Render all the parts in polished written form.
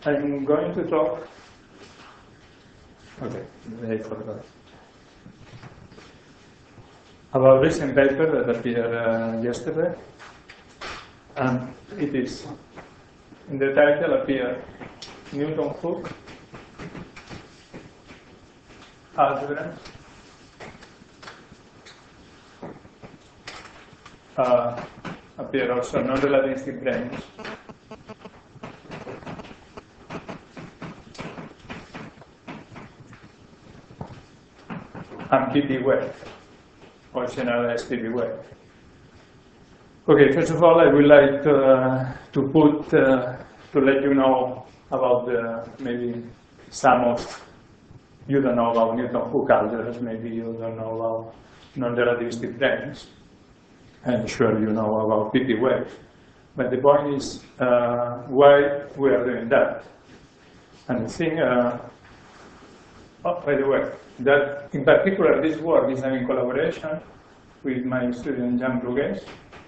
I'm going to talk. Okay, I forgot. About recent paper that appeared yesterday. And it is, in the title appear Newton-Hooke algebra appear also non-relativistic branes and PP wave, or generalized PP wave. Okay, first of all, I would like to let you know about maybe some of you don't know about Newton-Hooke algebras, maybe you don't know about non-relativistic branes. I'm sure you know about PP wave. But the point is why we are doing that. And I think, oh, by the way, that in particular this work is done in collaboration with my student Jean Brugués.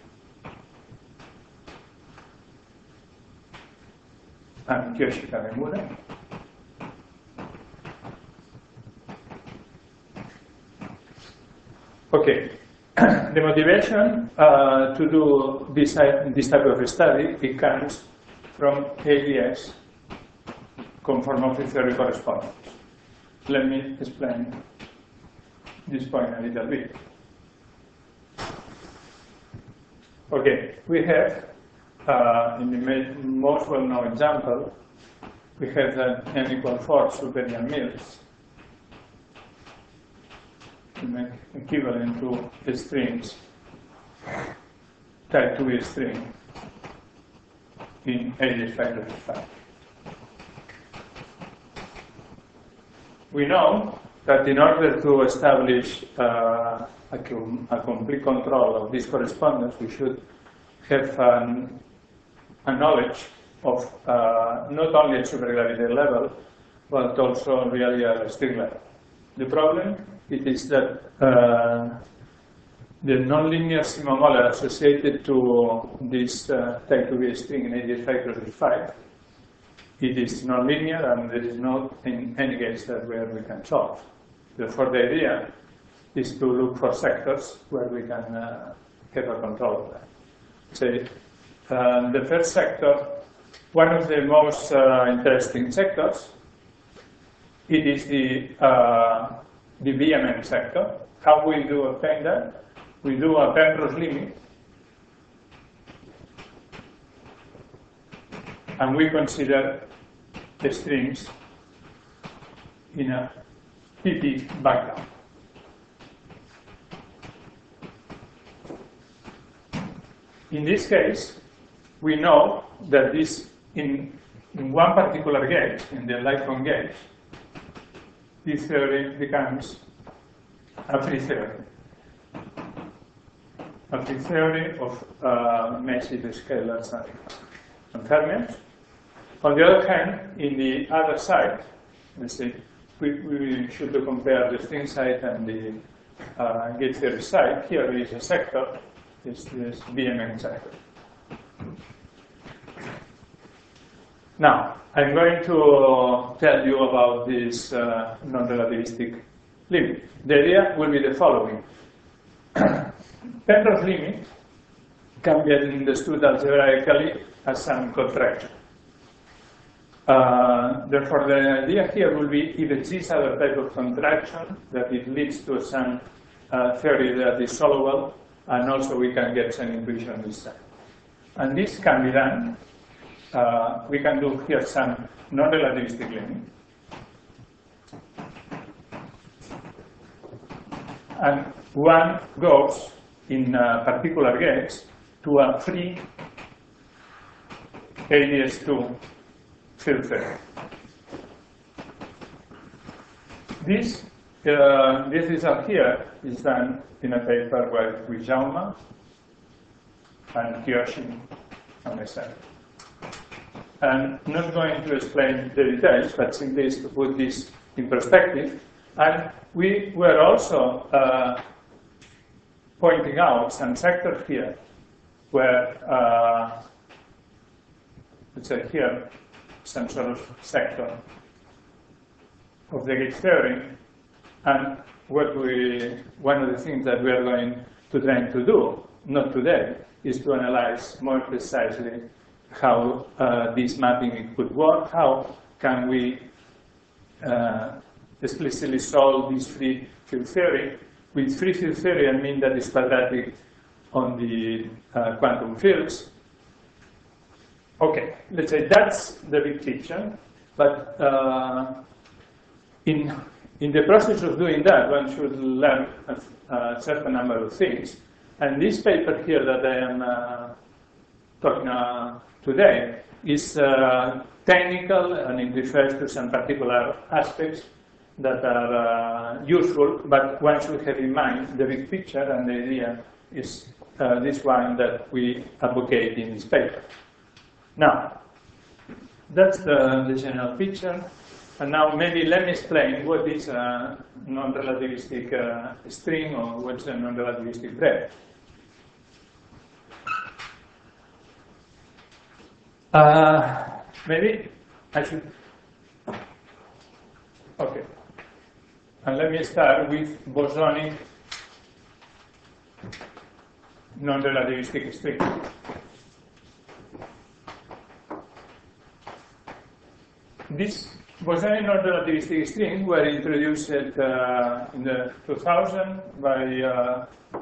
And Kiyoshi Kawemura. Okay, the motivation to do this type of study, it comes from ADS, conformity theory correspondence. Let me explain this point a little bit. Okay, we have, in the most well-known example, we have that n equal 4 Superior Mills, equivalent to strings, type 2 string in ADS5. We know that in order to establish a complete control of this correspondence, we should have a knowledge of not only a supergravity level, but also really a string level. The problem it is that the nonlinear sigma-molar associated to this type 2 string in ADS5, it is nonlinear, and there is not in any case that where we can solve. Therefore, the idea is to look for sectors where we can have a control of that. So, the first sector, one of the most interesting sectors, it is the BMM sector. How we do obtain that? We do a Penrose limit, and we consider the strings in a PP background. In this case, we know that this in one particular gauge, in the Lightcon gauge, this theory becomes a free theory. A free theory of massive scalars and fermions. On the other hand, in the other side, let's see, we should compare the string side and the gauge theory side. Here is a sector, this BMM sector. Now, I'm going to tell you about this non-relativistic limit. The idea will be the following. Penrose limit can be understood algebraically as some contraction. Therefore, the idea here will be if it exists other type of contraction, that it leads to some theory that is solvable, and also we can get some intuition on this side. And this can be done. We can do here some non-relativistic limit. And one goes in a particular gauge to a free ADS2 field theory. This result here is done in a paper with Jaume and Kiyoshi and myself. I'm not going to explain the details, but simply to put this in perspective. And we were also pointing out some sectors here where, let's say here, some sort of sector of the gauge theory. And one of the things that we are going to try to do, not today, is to analyze more precisely how this mapping could work, how can we explicitly solve this free field theory. With free field theory, I mean that it's quadratic on the quantum fields. Okay, let's say that's the big picture, but in the process of doing that, one should learn a certain number of things. And this paper here that I am talking today is technical, and it refers to some particular aspects that are useful, but one should have in mind the big picture, and the idea is this one that we advocate in this paper. Now, that's the general picture. And now maybe let me explain what is a non-relativistic string, or what's a non-relativistic breadth. Maybe I should. Okay. And let me start with bosonic non-relativistic string. These bosonic non-relativistic strings were introduced in the 2000 by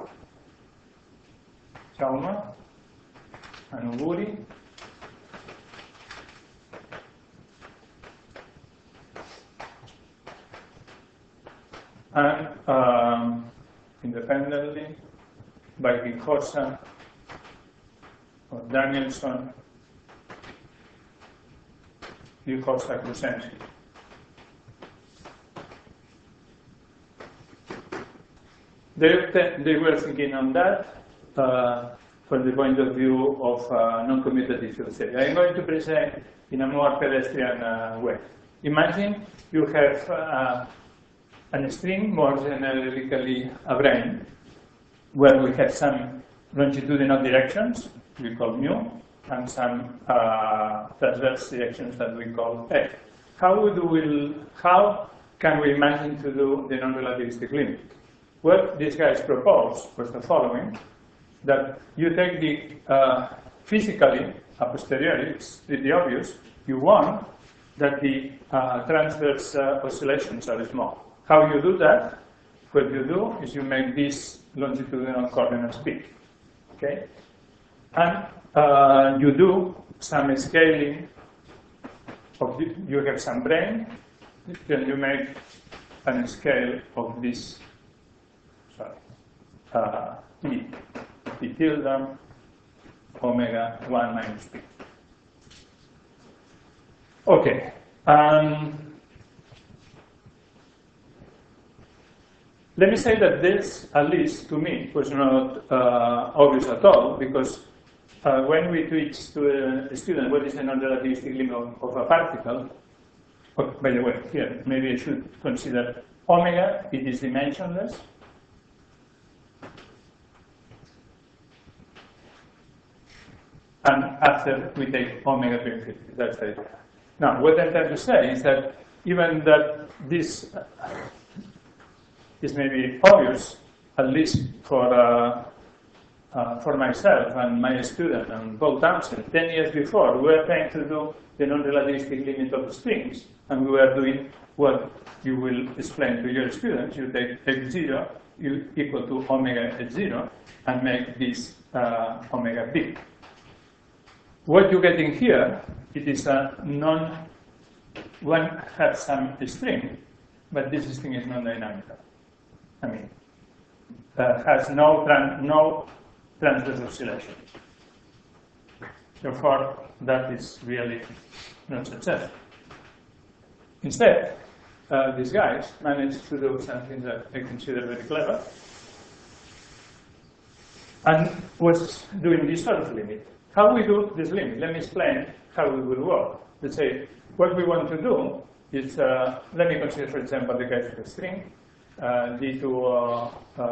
Chauma and Uguri. And independently by Quincosa or Danielson, Quincosa Krusensky. They were thinking on that from the point of view of non-commutative field theory. I'm going to present in a more pedestrian way. Imagine you have a string, more generically a brane, where we have some longitudinal directions, we call mu, and some transverse directions that we call A. How can we imagine to do the non-relativistic limit? What these guys proposed was the following, that you take the, physically, a posteriori, it's pretty obvious, you want that the transverse oscillations are small. How you do that? What you do is you make this longitudinal coordinates big, okay? And you do some scaling of you have some brane, then you make a scale of this, P tilde omega 1 minus P. Okay. Let me say that this, at least to me, was not obvious at all, because when we teach to a student what is the non-relativistic limit of a particle, by the way, here, maybe I should consider omega, it is dimensionless. And after we take omega to infinity, that's the idea. Now, what I'm trying to say is that even that this is maybe obvious, at least for myself and my student and Paul Townsend, 10 years before, we were trying to do the non-relativistic limit of strings, and we were doing what you will explain to your students. You take x0 equal to omega h0 and make this omega big. What you're getting here, it is a one has some string, but this string is non-dynamical. I mean, has no transverse oscillation. Therefore, that is really not successful. Instead, these guys managed to do something that I consider very clever, and was doing this sort of limit. How we do this limit? Let me explain how it will work. Let's say what we want to do is, let me consider, for example, the case of a string, d2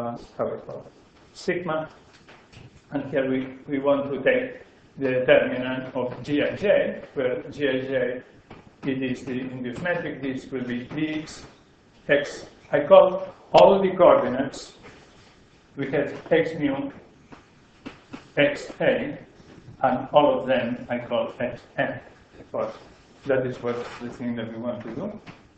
sigma, and here we want to take the determinant of gij, where gij it is the induced metric, this will be dx, x. I call all the coordinates, we have x mu, x a, and all of them I call x n. But that is what the thing that we want to do.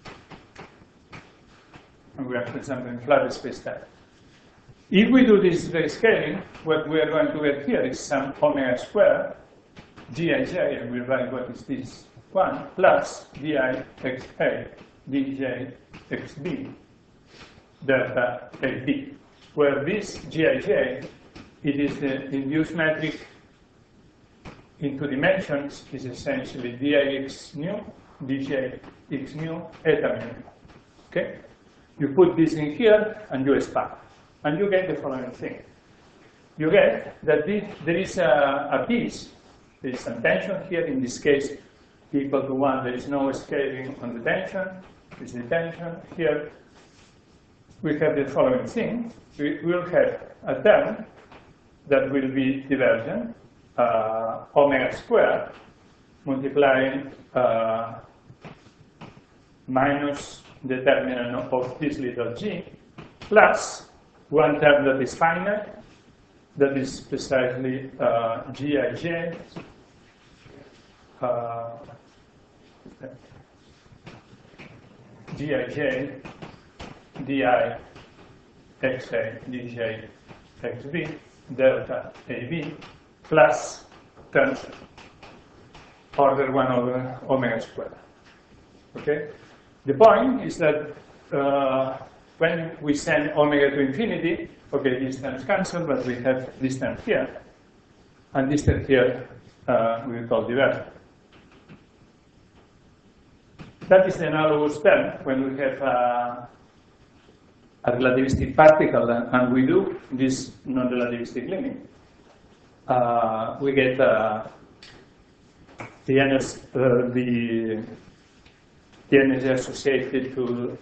And we are, for example, in flat space time. If we do this rescaling, what we are going to get here is some omega square gij, and we write what is this one, plus di xa dj xb delta ab, where this gij, it is the induced metric into dimensions, is essentially dix mu, dj x mu, eta mu. Okay? You put this in here and you expand. And you get the following thing. You get that there is a piece, there is some tension here. In this case, equal to 1, there is no scaling on the tension. This is the tension. Here, we have the following thing. We will have a term that will be divergent, omega squared, multiplying minus the determinant of this little g, plus one term that is finite, that is precisely gij, gij di xa dj xb delta ab plus terms order 1 over omega squared. Okay? The point is that when we send omega to infinity, okay, these terms cancel, but we have this term here, and this term here we will call divergent. That is the analogous term when we have a relativistic particle and we do this non-relativistic limit. We get the energy associated to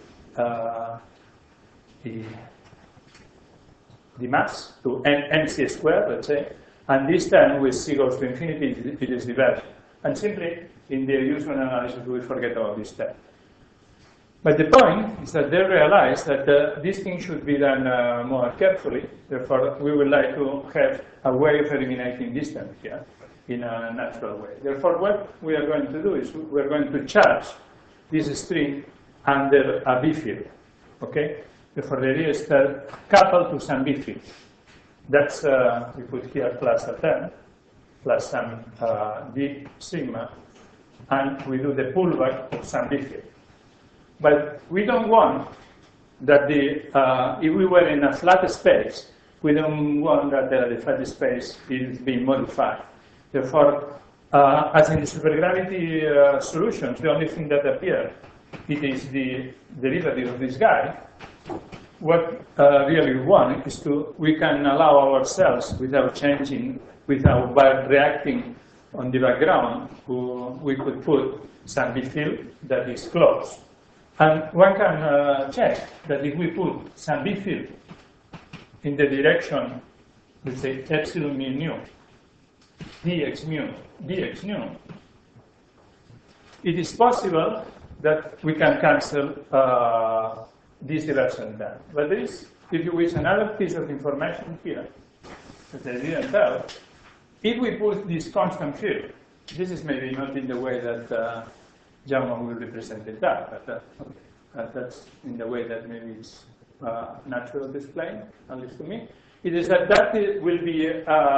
the mass, to mc squared, let's say, and this term with c goes to infinity, it is divergent. And simply, in the usual analysis, we forget about this term. But the point is that they realized that this thing should be done more carefully. Therefore, we would like to have a way of eliminating this term here in a natural way. Therefore, what we are going to do is we are going to charge this string under a B field. Okay? Therefore, the idea is that coupled to some B field. That's, we put here plus a term, plus some D sigma, and we do the pullback of some B field. But we don't want that if we were in a flat space, we don't want that the flat space is being modified. Therefore, as in the supergravity solutions, the only thing that appears, it is the derivative of this guy. What really we want is we can allow ourselves, without changing, without reacting on the background, we could put some B field that is closed. And one can check that if we put some B field in the direction, let's say epsilon mu nu, dx nu, it is possible that we can cancel this divergent term. But there is, if you wish, another piece of information here that I didn't tell. If we put this constant field, this is maybe not in the way that Jaume will represent it that, but that's in the way that maybe it's natural display, at least to me. It is that will be,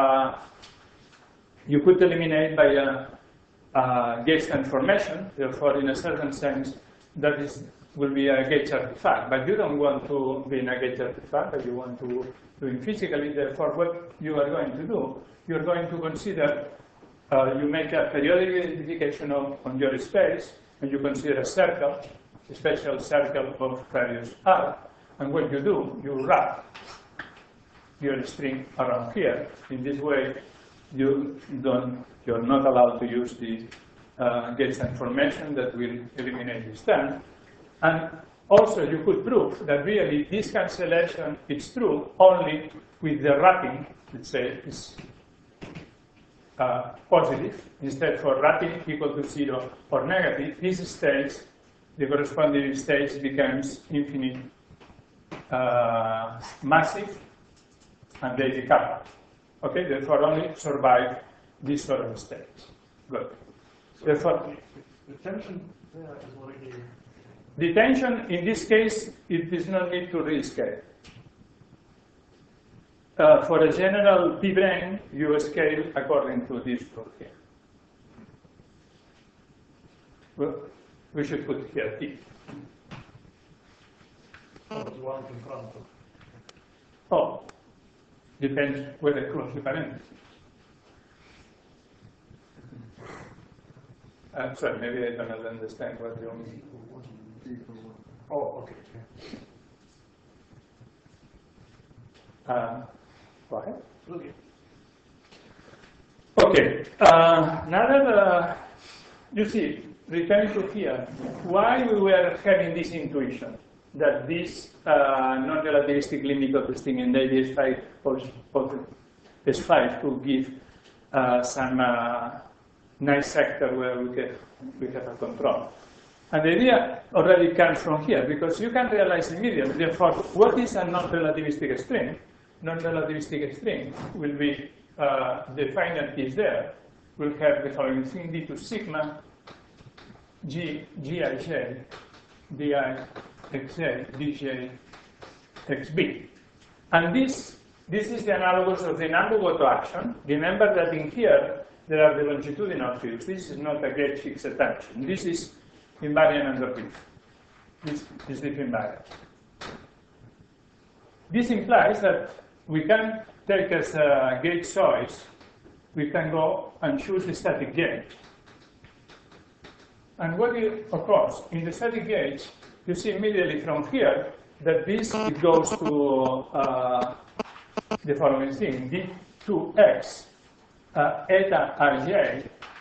you could eliminate by a gauge transformation. Therefore, in a certain sense, that will be a gauge artifact. But you don't want to be in a gauge artifact, but you want to do it physically. Therefore, what you are going to do, you're going to consider, you make a periodic identification on your space, and you consider a circle, a special circle of radius r. And what you do, you wrap your string around here. In this way, you're not allowed to use the gauge transformation that will eliminate this term. And also, you could prove that really this cancellation is true only with the wrapping, let's say, positive. Instead, for wrapping equal to 0 or negative, this stage, the corresponding stage becomes infinite massive, and they decouple. Okay, therefore only survive this sort of stage. Good. Therefore, the tension there is what it is. The tension in this case, it does not need to rescale. For a general p-brane, you scale according to this rule here. Well, we should put here t. One in front of. Oh, depends whether close the parentheses. Sorry, maybe I don't understand what you mean. Oh, okay. Go ahead. Okay. Okay. Now that you see, returning to here, why we were having this intuition that this non-relativistic limit of the string in the ADS5 of S5 could give some nice sector where we have a control. And the idea already comes from here, because you can realize immediately, therefore, what is a non-relativistic string? Non-relativistic string will be, the finite is there, will have the following thing, d to sigma, gij, di, xj, dj, xb. And this is the analogous of the non-Goto action. Remember that in here, there are the longitudinal fields. This is not a gauge fixed attention. This is invariant under B. This is the invariant. This implies that we can take as a gauge choice, we can go and choose the static gauge. And what of course, in the static gauge, you see immediately from here that this it goes to the following thing, d2x eta rj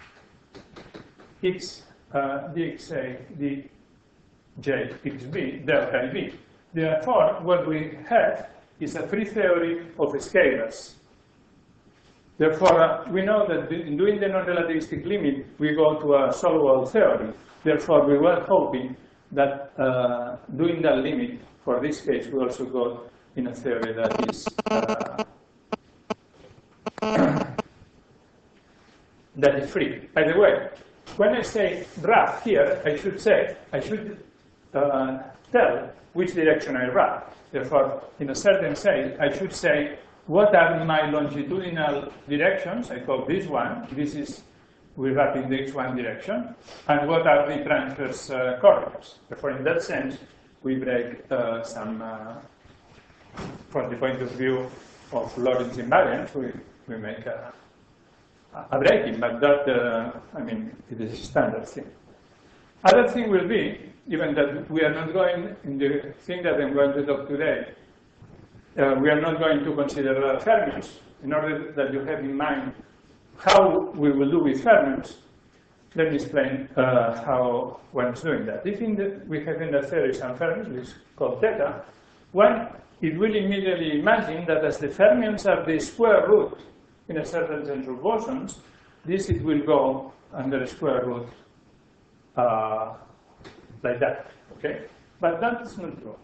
x dxa dj xb delta b. Therefore, what we have is a free theory of scalars. Therefore, we know that in doing the non-relativistic limit, we go to a solvable theory. Therefore, we were hoping that doing that limit, for this case, we also go in a theory that is free. By the way, when I say wrap here, I should tell which direction I wrap. Therefore, in a certain sense, I should say, what are my longitudinal directions? I call this one. This is, we wrap in the x1 direction. And what are the transverse coordinates? Therefore, in that sense, we break some, from the point of view of Lorentz invariance, we make a breaking, but that, I mean, it is a standard thing. Other thing will be, even that we are not going, in the thing that I'm going to talk today, we are not going to consider fermions. In order that you have in mind how we will do with fermions, let me explain how one is doing that. If we have in the theory some fermions, which is called theta, one, it will immediately imagine that as the fermions are the square root in a certain sense of bosons, this it will go under the square root like that, okay? But that's not true.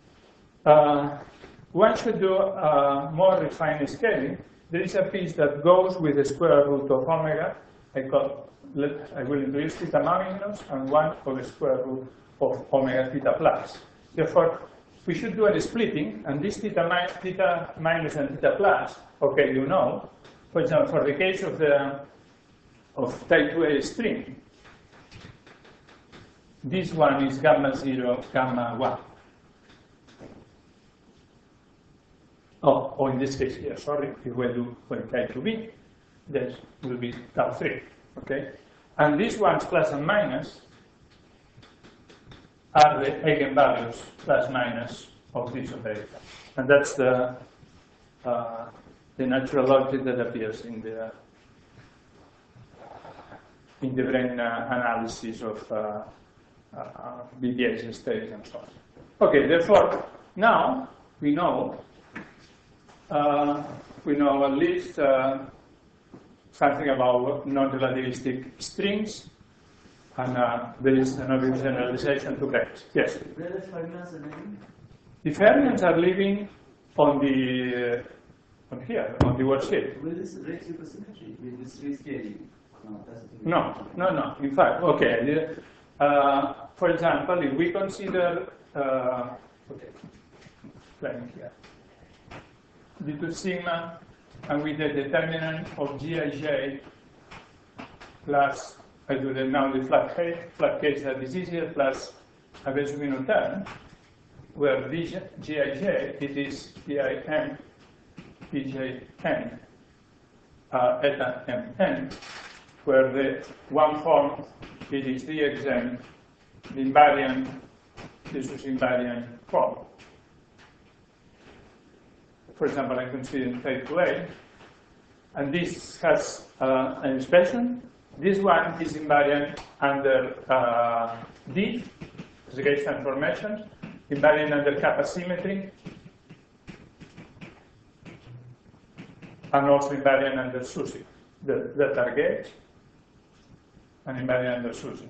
One should do more refined scaling. There is a piece that goes with the square root of omega. I will introduce theta minus and 1 over the square root of omega theta plus. Therefore, we should do a splitting, and this theta minus and theta plus, okay, you know. For example, for the case of type 2A string, this one is gamma 0, gamma 1. Oh, or in this case here, sorry, if we do for type 2B, that will be tau 3, okay? And these ones, plus and minus, are the eigenvalues, plus minus, of this operator. And that's the natural logic that appears in the brane analysis of BPH states and so on. Okay, therefore, now we know at least something about non-relativistic strings, and there is an obvious generalization to Brecht. Yes? Where the fermions are living? The fermions are living on the on here, on the worksheet. Will this break supersymmetry? Will this rescaling? No, that's the thing. No. In fact, okay. For example, if we consider, playing here, d2 sigma, and with the determinant of Gij plus, I do now the flat case that is easier, plus a Bezzubino term, where Gij, it is Pim, Pjn, eta Mn, where the one form, it is Dxn, the invariant, this is invariant form. For example, I consider type 2A, and this has an expression. This one is invariant under D, the gauge transformation, invariant under kappa symmetry, and also invariant under SUSY, that are gauge, and invariant under SUSY.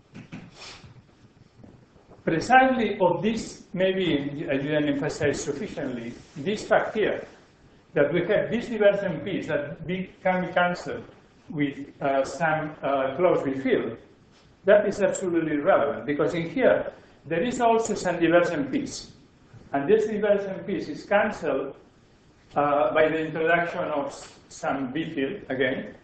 Precisely of this, maybe I didn't emphasize sufficiently, this fact here, that we have this divergent piece that can be cancelled with some closely field, that is absolutely relevant, because in here, there is also some divergent piece. And this divergent piece is cancelled by the introduction of some B field, again.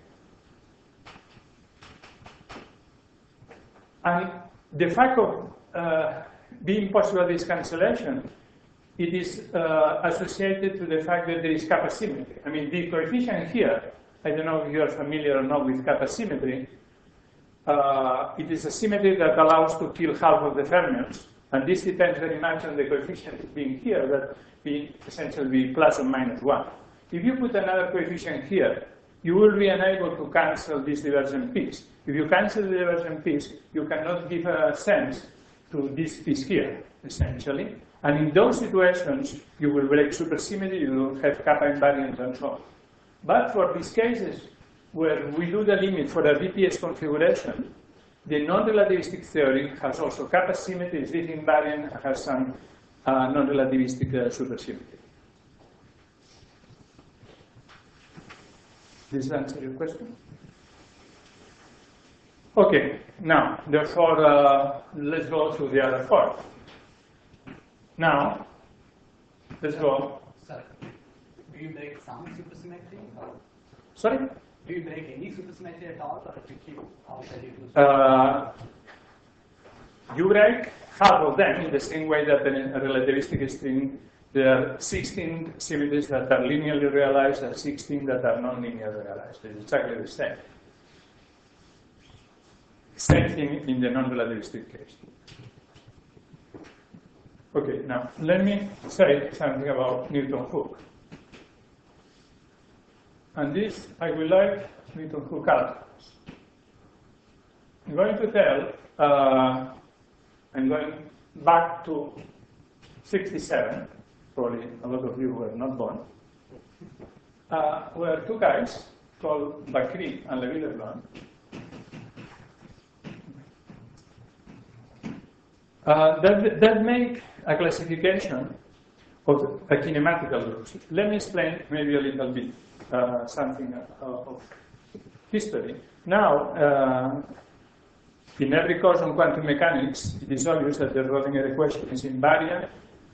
And the fact of being possible this cancellation, it is associated to the fact that there is kappa symmetry. I mean, the coefficient here, I don't know if you are familiar or not with kappa symmetry, it is a symmetry that allows to kill half of the fermions, and this depends very much on the coefficient being here, that being essentially plus or minus 1. If you put another coefficient here, you will be unable to cancel this divergent piece. If you cancel the divergent piece, you cannot give a sense to this piece here, essentially. And in those situations, you will break supersymmetry, you will have kappa invariance and so on. But for these cases where we do the limit for a BPS configuration, the non-relativistic theory has also kappa symmetry, is this invariant, and has some non-relativistic supersymmetry. Does that answer your question? Okay, now, therefore, let's go to the other part. Now, let's go. Sorry. Do you break some supersymmetry? Or Sorry? do you break any supersymmetry at all, or do you keep all the You break half of them in the same way that in a relativistic string, there are 16 symmetries that are linearly realized and 16 that are non-linearly realized. It's exactly the same. Same thing in the non-relativistic case. Okay, now let me say something about Newton-Hooke. And this, I will like Newton-Hooke calculus. I'm going to tell, I'm going back to 67, probably a lot of you were not born, where two guys called Bacri and Lévy-Leblanc that make a classification of a kinematical groups. Let me explain maybe a little bit something of history. Now, in every course on quantum mechanics, it is obvious that the Schrödinger equation is invariant.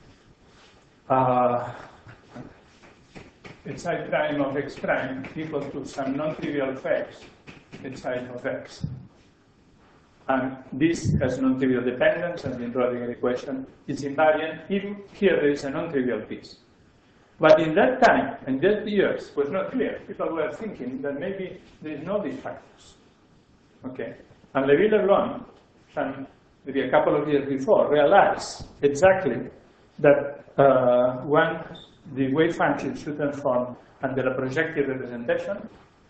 Xi prime of x prime equal to some non-trivial facts, xi of x. And this has non-trivial dependence, and the Schrödinger equation is invariant. Even here there is a non-trivial piece. But in that time, in that years, it was not clear. People were thinking that maybe there is no these factors. Okay. And Lévy-Leblanc, maybe a couple of years before, realized exactly that when the wave function should transform under a projective representation,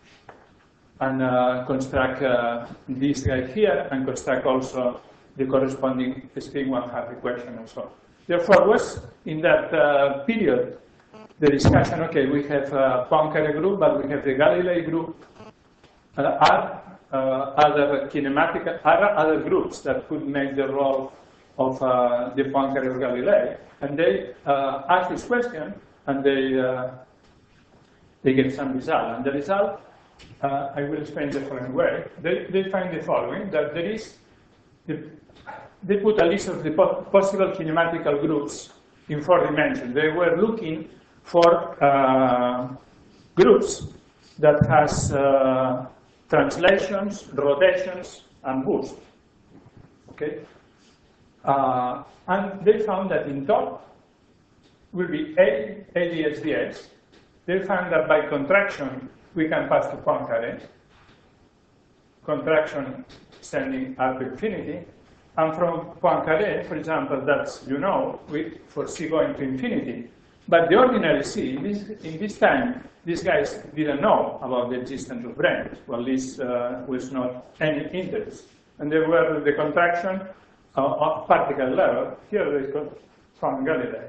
and construct this guy here, and construct also the corresponding spin 1/2 equation and so on. Therefore, was in that period the discussion, okay, we have a Poincare group, but we have the Galilei group, other kinematic, other groups that could make the role of the Poincare of Galilei. And they ask this question, and they get some result. And the result, I will explain the following way. They find the following, that there is, they put a list of the possible kinematical groups in 4 dimensions. They were looking for groups that has translations, rotations, and boost. Okay? And they found that in top will be ADS-dx. They found that by contraction, we can pass to Poincare. Contraction extending up to infinity. And from Poincare, for example, that's, for C going to infinity. But the ordinary C, in this time, these guys didn't know about the existence of brains. Well, at least was not any interest. And they were the contraction of particle level. Here they found Galilei.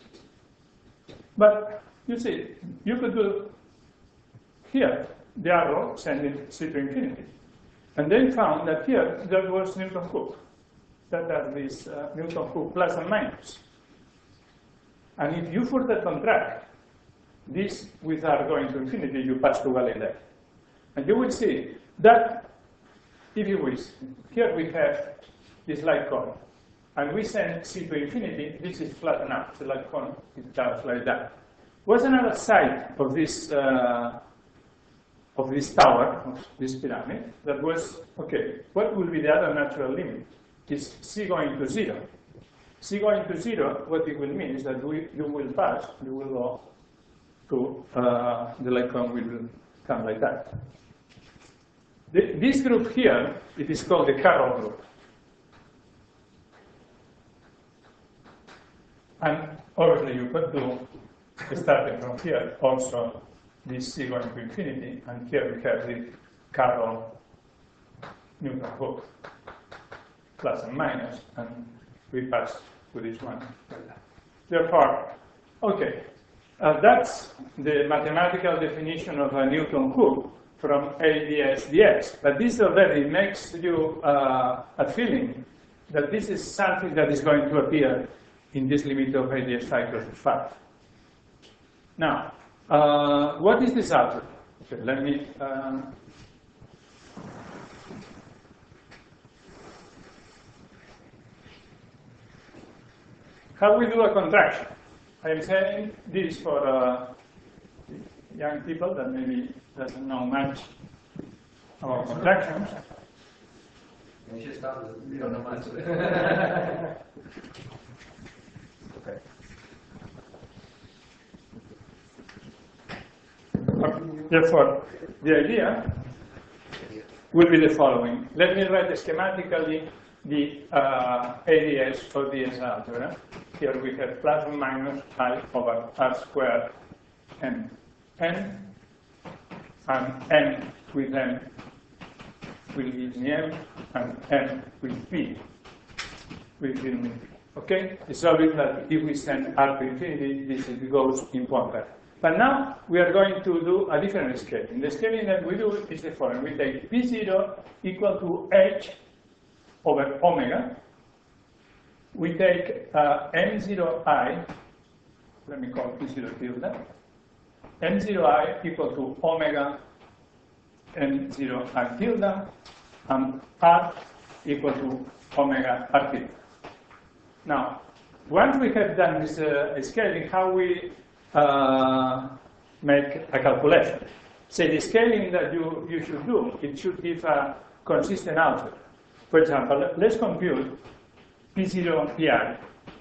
But you see, you could do here the arrow sending C to infinity. And they found that here there was Newton-Cook. That are these Newton-Cook plus and minus. And if you further contract this without going to infinity, you pass to Galilei. And you will see that, if you wish, here we have this light cone. And we send C to infinity, this is flattened out. The light cone is down like that. What's another side of this tower, of this pyramid, that was, okay, what will be the other natural limit? Is C going to 0. C going to 0, what it will mean is that you will go to, the light cone will come like that. This group here, it is called the Carroll group. And obviously you could do, starting from here, also this C going to infinity, and here we have the Carroll Newton-Cook plus and minus, and we pass to this one. Therefore, okay, that's the mathematical definition of a Newton-Cook from ADS-dx. But this already makes you a feeling that this is something that is going to appear in this limit of ADS-5 close to 5. Now, what is this algebra? Okay, let me. How we do a contraction? I am saying this for young people that maybe doesn't know much about contractions. You should start with, you don't know much. Okay. Therefore, the idea will be the following. Let me write schematically the ADS for DS algebra. Here we have plus and minus I over R squared n. N and n with n will give me m, and n with p will give me. Okay? It's obvious that if we send R to infinity, this goes in Poincare. But now we are going to do a different scaling. The scaling that we do is the following. We take P0 equal to h over omega. We take m0I, let me call P0 tilde, m0I equal to omega m0I tilde, and R equal to omega R tilde. Now, once we have done this scaling, how we make a calculation? Say the scaling that you should do, it should give a consistent output. For example, let's compute P0 Pi.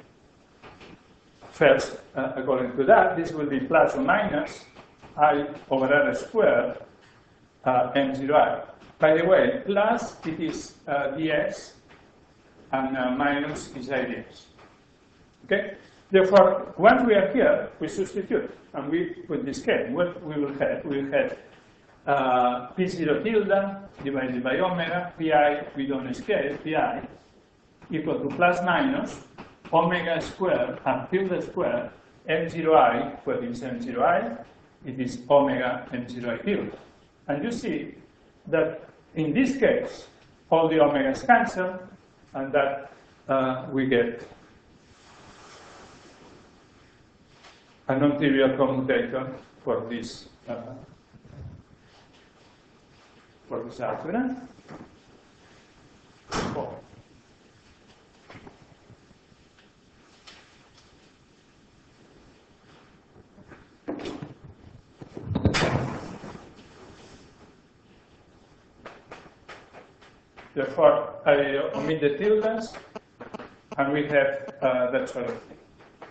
First, according to that, this will be plus or minus I over R squared m0I. By the way, plus it is ds, and minus is IDS. Okay? Therefore, once we are here, we substitute, and we put the scale. What we will have? We will have P0 tilde divided by omega, Pi, we don't scale, Pi, equal to plus minus omega squared and tilde squared m0I, what is m0I? It is omega m0I tilde. And you see that in this case, all the omegas cancel, and that we get a non-trivial commutator for this algebra. Oh. Therefore, I omit the tildes, and we have that sort of thing.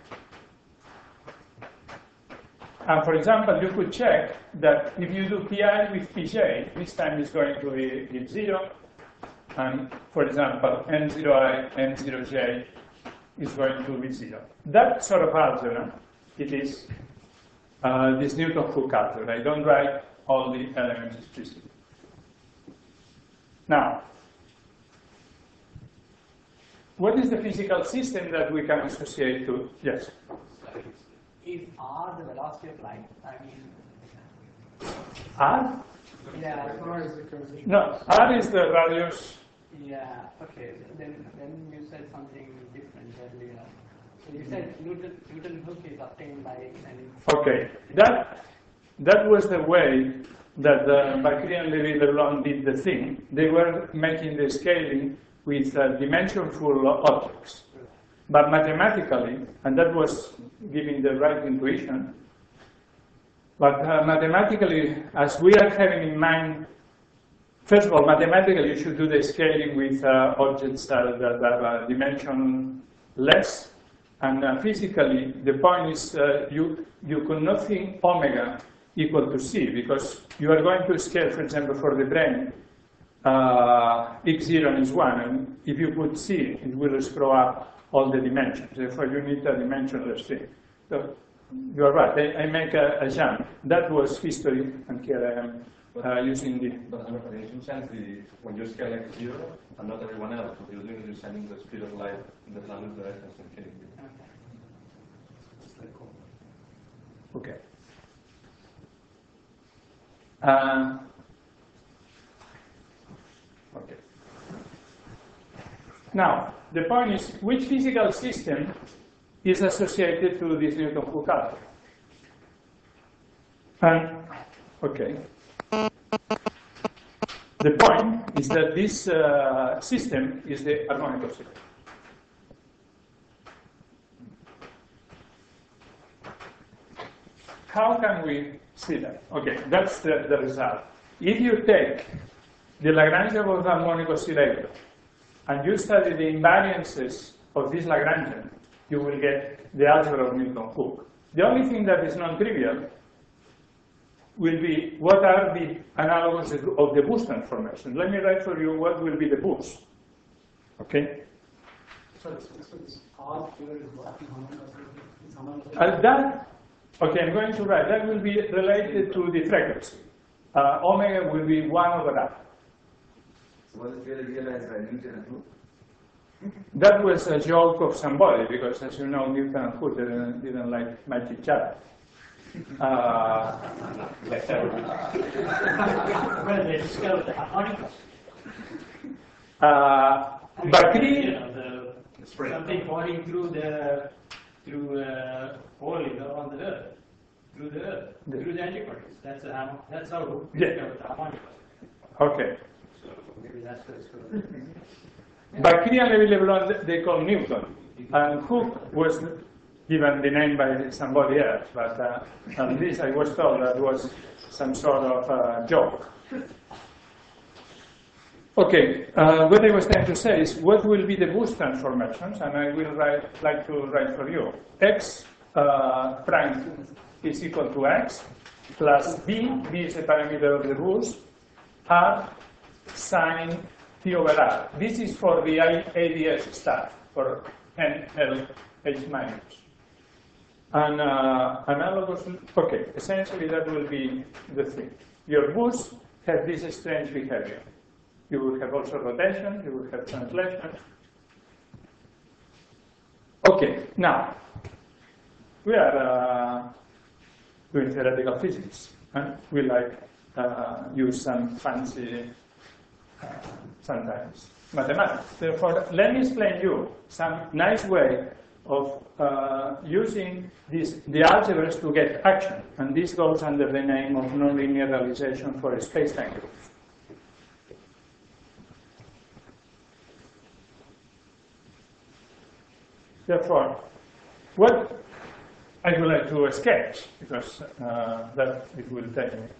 And for example, you could check that if you do pi with pj, this time is going to be 0. And for example, n0i, n0j is going to be 0. That sort of algebra, it is this Newton-Hooke algebra. I don't write all the elements explicitly. Now, what is the physical system that we can associate to? Yes? Is R the velocity of light? I mean, R? yeah. No, R is the radius. Yeah. Okay. Then you said something different earlier. So you said Newton-Hooke is obtained by any. Okay, that was the way that Bakri and Lévy-Leblanc did the thing. They were making the scaling with dimensionful objects. But mathematically, and that was giving the right intuition, but mathematically, as we are having in mind, first of all, mathematically you should do the scaling with objects that are dimensionless, and physically the point is you could not think omega equal to c, because you are going to scale, for example, for the brain, x0 is 1, and if you put c, it will screw up all the dimensions. Therefore, you need a dimensionless thing. So you are right. I make a jump. That was history, and here I am using the. But in some sense, when you scale x0, and not everyone else, what you're doing is you're sending the speed of light in the planet direction and killing you. Okay. Okay. Now, the point is, which physical system is associated to this Newton-Hooke algebra? And, okay. The point is that this system is the harmonic oscillator. How can we see that? Okay, that's the result. If you take the Lagrangian harmonic oscillator and you study the invariances of this Lagrangian, you will get the algebra of Newton-Hooke. The only thing that is non-trivial will be what are the analogs of the boost transformation. Let me write for you what will be the boost. Okay? Okay, I'm going to write. That will be related to the frequency. Omega will be 1 over r. So was it really realized by Newton and Hooke? That was a joke of somebody, because as you know, Newton and Hooke didn't like magic each Well, they discovered the harmonicas. Bakri, Something falling through the hole, on the earth, through the earth, through the antiparticles. That's how Hooke discovered the harmonicas. okay. So maybe that's the story. Bakri and Lévy-Leblanc, they call Newton, and Hooke was given the name by somebody else, but at least I was told that was some sort of joke. Okay, what I was trying to say is what will be the boost transformations, and I will like to write for you. X prime is equal to x plus b is a parameter of the boost, r sine t over r. This is for the ADS star, for NLH minus. And analogous, okay, essentially that will be the thing. Your boost has this strange behavior. You will have also rotation, you will have translation. Okay, now, we are doing theoretical physics, and we like use some fancy, sometimes, mathematics. Therefore, let me explain you some nice way of using the algebras to get action. And this goes under the name of nonlinear realization for space-time groups. Therefore, what I would like to sketch, because that it will take me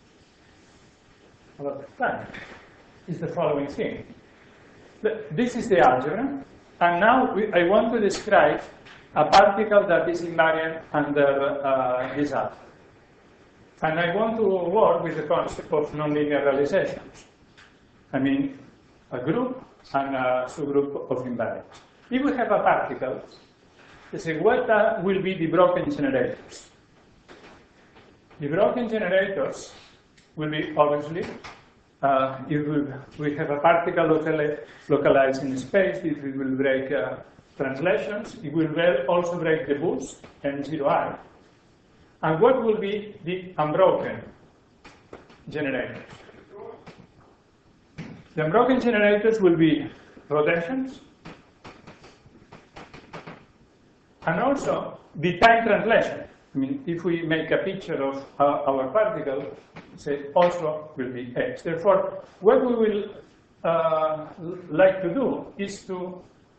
a lot of time, is the following thing. This is the algebra, and now I want to describe a particle that is invariant under this algebra. And I want to work with the concept of nonlinear realizations. I mean, a group and a subgroup of invariants. If we have a particle, let's say, what will be the broken generators? The broken generators will be, obviously, if we have a particle localized in space, it will break translations. It will also break the boost, M0I. And what will be the unbroken generators? The unbroken generators will be rotations, and also the time translation. I mean, if we make a picture of our particle, say also will be x. Therefore, what we will like to do is to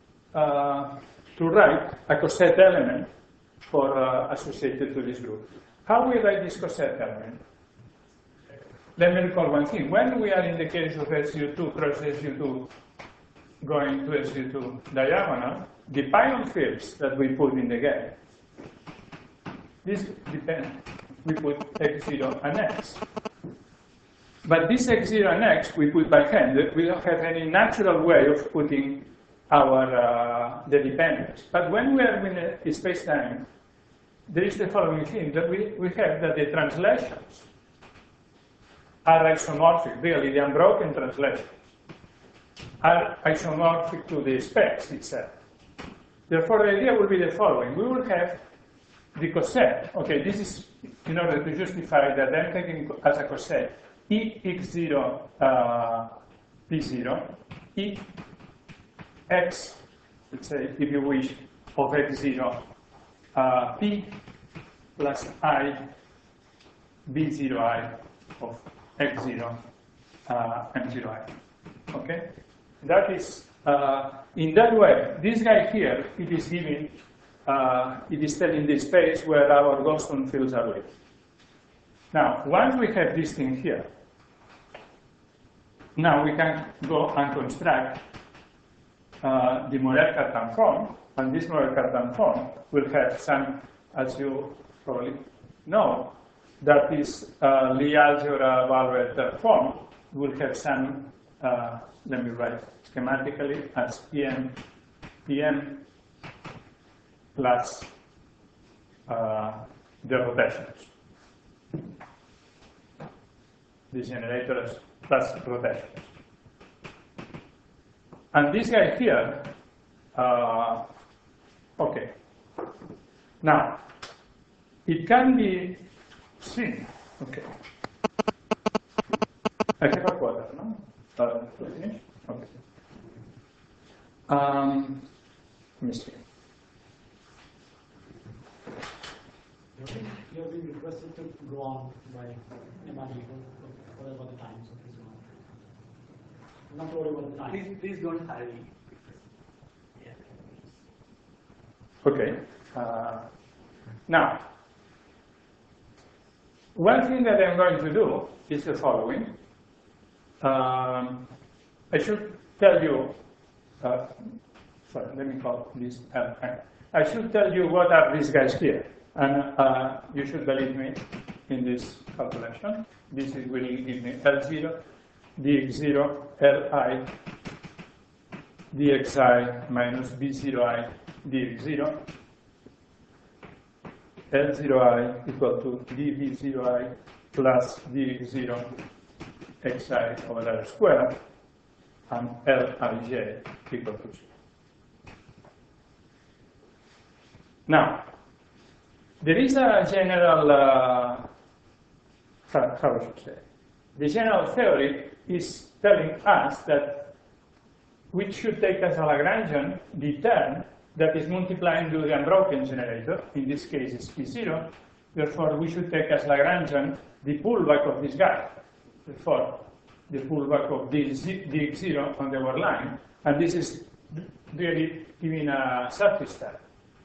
write a coset element for associated to this group. How we write this coset element? Let me recall one thing. When we are in the case of SU2 cross SU2 going to SU2 diagonal, the pion fields that we put in the game, this depends, we put x0 and x. But this x0 and x we put by hand. We don't have any natural way of putting our the dependence. But when we are in a space-time, there is the following thing, that we have that the translations are isomorphic, really the unbroken translations are isomorphic to the space itself. Therefore, the idea will be the following. We will have the coset. Okay, this is in order to justify that I'm taking as a coset Ex0 P0, Ex, let's say, if you wish, of X0 P plus I B0I of X0 M0I. Okay? That is, in that way, this guy here, it is giving, it is telling the space where our Goldstone fields are with. Now, once we have this thing here, now we can go and construct the Morel-Cartan form, and this Morel-Cartan form will have some, as you probably know, that is Lie algebra evaluated form will have some, let me write schematically as PM plus the rotations. The generators plus rotations. And this guy here, okay. Now, it can be seen, okay. I have a quarter, no? To finish? Okay. Let me see. You have been requested to go on by MRG for whatever the time, so please go on. Not worry about the time. Please don't hurry. Okay. Now, one thing that I'm going to do is the following. I should tell you, sorry, let me call this I should tell you what are these guys here. And you should believe me in this calculation. This is will give me L0, dx0, Li, dxi minus b0i dx0. L0i equal to dv0i plus dx0 xi over r squared, and Lij equal to 0. Now, there is a general, how I should say, The general theory is telling us that we should take as a Lagrangian the term that is multiplying the unbroken generator. In this case, it's P0. Therefore, we should take as Lagrangian the pullback of this guy. Therefore, the pullback of dx0 on the word line. And this is really giving a surface term.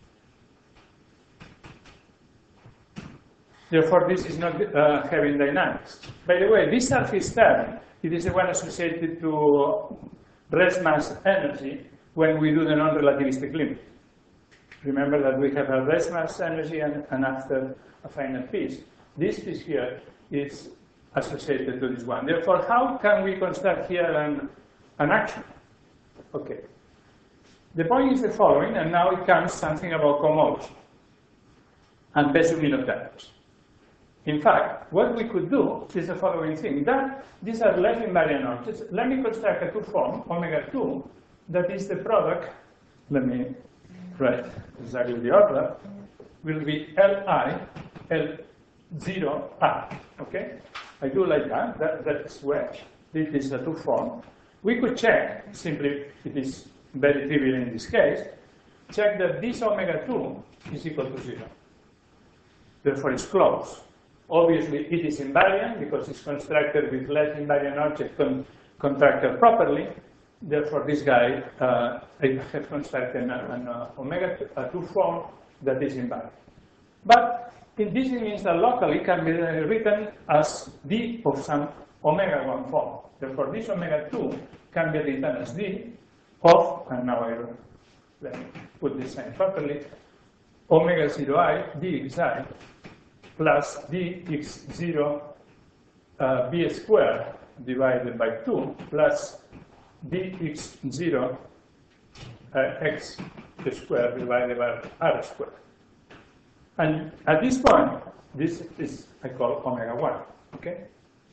Therefore, this is not having dynamics. By the way, this surface term, it is the one associated to rest mass energy when we do the non-relativistic limit. Remember that we have a rest mass energy and after a finite piece. This piece here is associated to this one. Therefore, how can we construct here an action? Okay. The point is the following, and now it comes something about cohomology and Besu-Milot terms. In fact, what we could do is the following thing. These are left invariant objects. Let me construct a two-form, omega-2, that is the product. Let me write exactly the order. Will be Li, L0, okay? I do like that. That's wedge. This is a two-form. We could check, simply, it is very trivial in this case, check that this omega-2 is equal to 0. Therefore, it's closed. Obviously, it is invariant because it's constructed with less invariant object contracted properly. Therefore, this guy, I have constructed an omega-2 form that is invariant. But this means that locally can be written as d of some omega-1 form. Therefore, this omega-2 can be written as d of, and now let me put this sign properly, omega-0I dxi plus dx0 b squared divided by 2 plus dx0 x squared divided by r squared. And at this point, this is, I call omega-1, okay?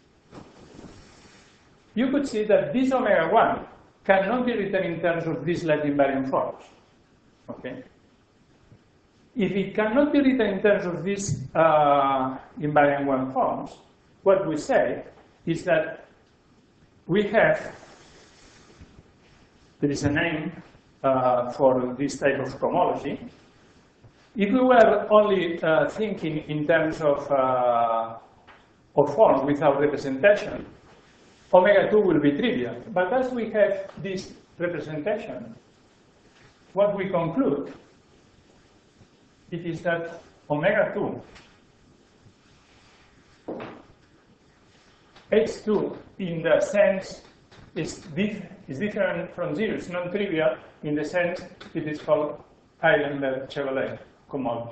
You could see that this omega-1 cannot be written in terms of these less invariant forms, okay? If it cannot be written in terms of these invariant 1 forms, what we say is that we have, there is a name for this type of cohomology. If we were only thinking in terms of forms without representation, omega-2 will be trivial. But as we have this representation, what we conclude it is that omega-2 H2 in the sense is different from 0. It's non-trivial in the sense it is called Eilenberg-Chevalley cohomology.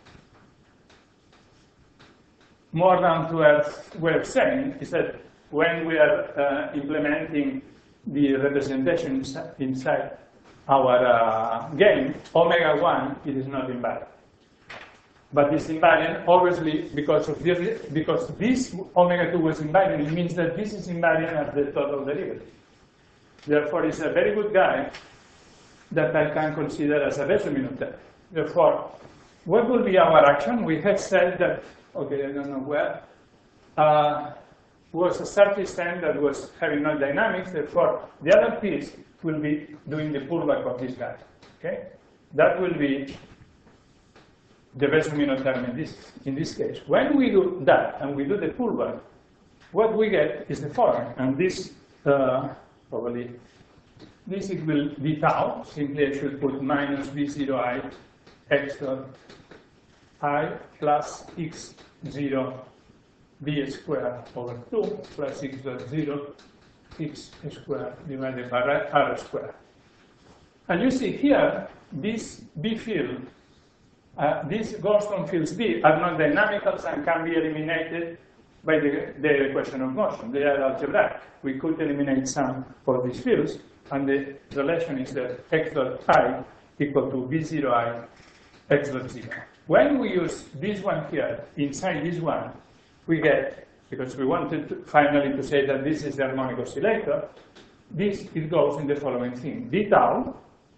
More down-to-earth way of saying is that when we are implementing the representations inside our game, omega-1 it is not invariant. But it's invariant, obviously, because this omega-2 was invariant, it means that this is invariant at the total derivative. Therefore, it's a very good guy that I can consider as a Besu-Milot term. Therefore, what will be our action? We have said that, okay, I don't know where, was a surface term that was having no dynamics. Therefore, the other piece will be doing the pullback of this guy. Okay, that will be the Besu-Milot term in this case. When we do that and we do the pullback, what we get is the following, and this probably this it will be tau. Simply, I should put minus v0i x dot I plus x0 b squared over 2 plus x dot 0 x squared divided by r squared. And you see here, this B field, these Goldstone fields B are not dynamicals and can be eliminated by the equation of motion. They are algebraic. We could eliminate some for these fields, and the relation is that x dot I equal to B0I x dot 0. When we use this one here inside this one, we get, because we wanted finally to say that this is the harmonic oscillator, it goes in the following thing. D tau,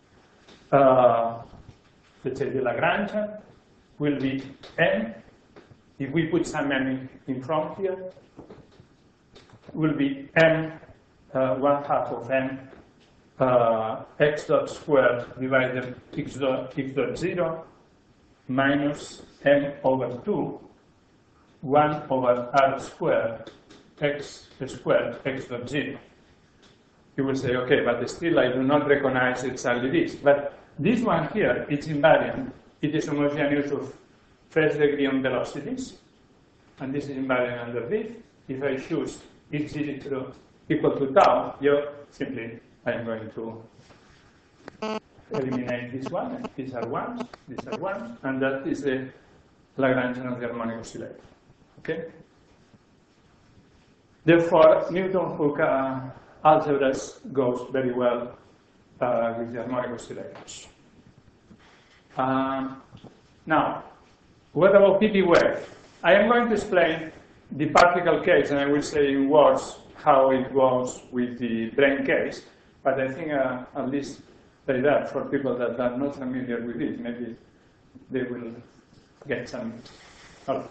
let's say the Lagrangian, will be m. If we put some m in front here, will be m 1/2 of m x dot squared divided x dot 0 minus m over 2 1 over r squared x squared x dot 0. You will say, okay, but still I do not recognize exactly this. But this one here, it's invariant. It is homogeneous of first degree on velocities, and this is invariant under this. If I choose x0 equal to tau, simply I'm going to eliminate this one. These are ones, and that is the Lagrangian of the harmonic oscillator. Okay? Therefore, Newton-Hooke algebras goes very well with the harmonic oscillators. Now, what about PP wave? I am going to explain the particle case, and I will say in words how it goes with the brane case, but I think at least say that for people that are not familiar with it, maybe they will get some knowledge.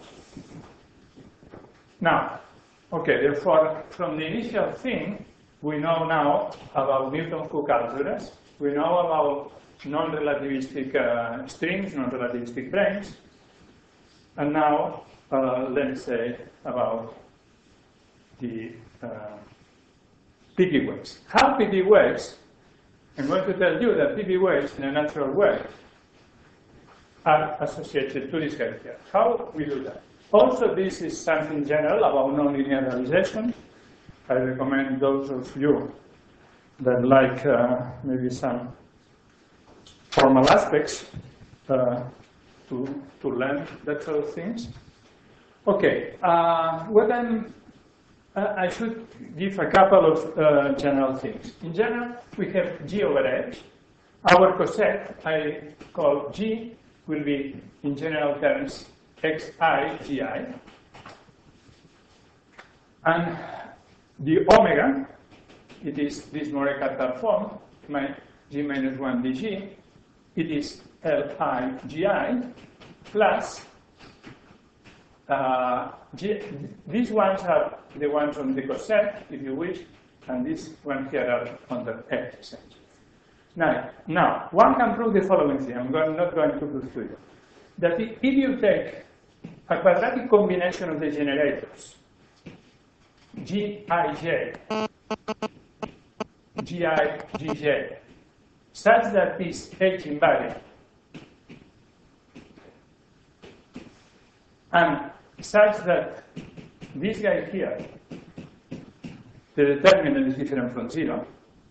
Now, okay, therefore, from the initial thing, we know now about Newton-Hooke algebras. We know about non-relativistic strings, non-relativistic branes. And now, let's say about the PP waves. How PP waves, I'm going to tell you that PP waves in a natural way are associated to this guy here. How we do that? Also, this is something general about nonlinear realization. I recommend those of you that like maybe some formal aspects to learn that sort of things. Okay, I should give a couple of general things. In general, we have G over H. Our coset I call G will be, in general terms, xi gi. And the omega, it is this Moré-Cartan form, my G minus 1 dg. It is Li gi plus these ones are the ones on the coset, if you wish, and these ones here are on the H, essentially. Now, one can prove the following thing. I'm not going to prove to you. That if you take a quadratic combination of the generators, Gij, Gi, Gj, such that this H invariant, and such that this guy here, the determinant is different from 0,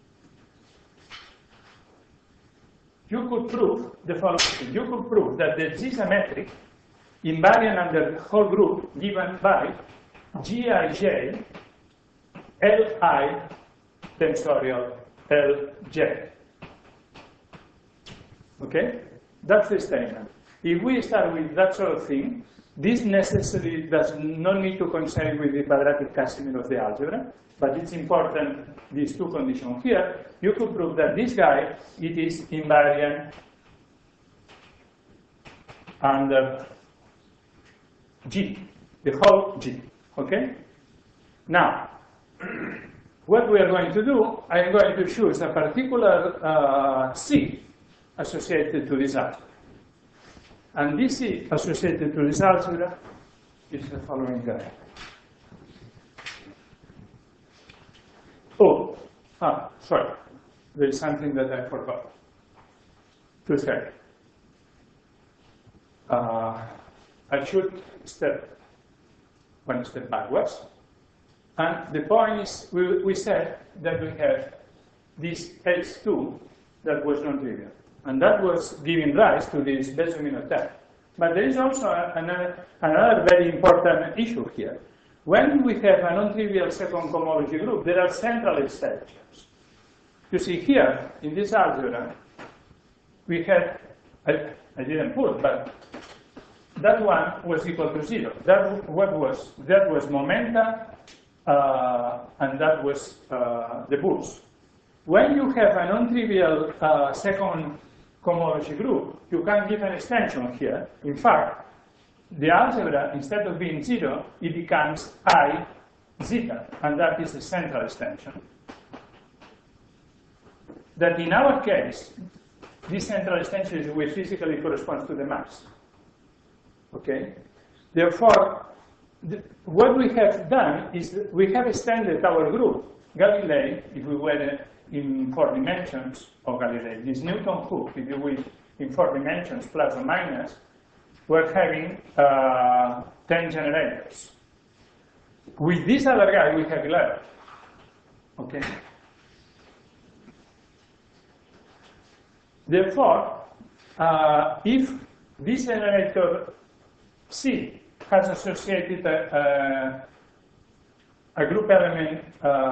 you could prove the following. You could prove that the G-symmetric invariant under the whole group given by Gij Li tensorial Lj. Okay? That's the statement. If we start with that sort of thing, this necessarily does not need to coincide with the quadratic Casimir of the algebra, but it's important, these two conditions here. You could prove that this guy, it is invariant under G, the whole G, okay? Now, what we are going to do, I am going to choose a particular C associated to this algebra. And this C associated to this algebra is the following guy. Sorry. There is something that I forgot to say. I should step one step backwards. And the point is, we said that we have this H2 that was non-trivial. And that was giving rise to this Bezo-Minot term. But there is also another very important issue here. When we have a non-trivial second cohomology group, there are central extensions. You see here, in this algebra, we had, I didn't put, but that one was equal to 0. That was momenta, and that was the pulse. When you have a non-trivial second cohomology group, you can give an extension here. In fact, the algebra, instead of being 0, it becomes I zeta, and that is the central extension, that in our case, this central extension is which physically corresponds to the mass. Okay? Therefore, what we have done is we have extended our group. Galilei, if we were in 4 dimensions of Galilei, this Newton hook, if you will, in 4 dimensions plus or minus, we're having 10 generators. With this other guy, we have 11. Okay? Therefore, if this generator C has associated a group element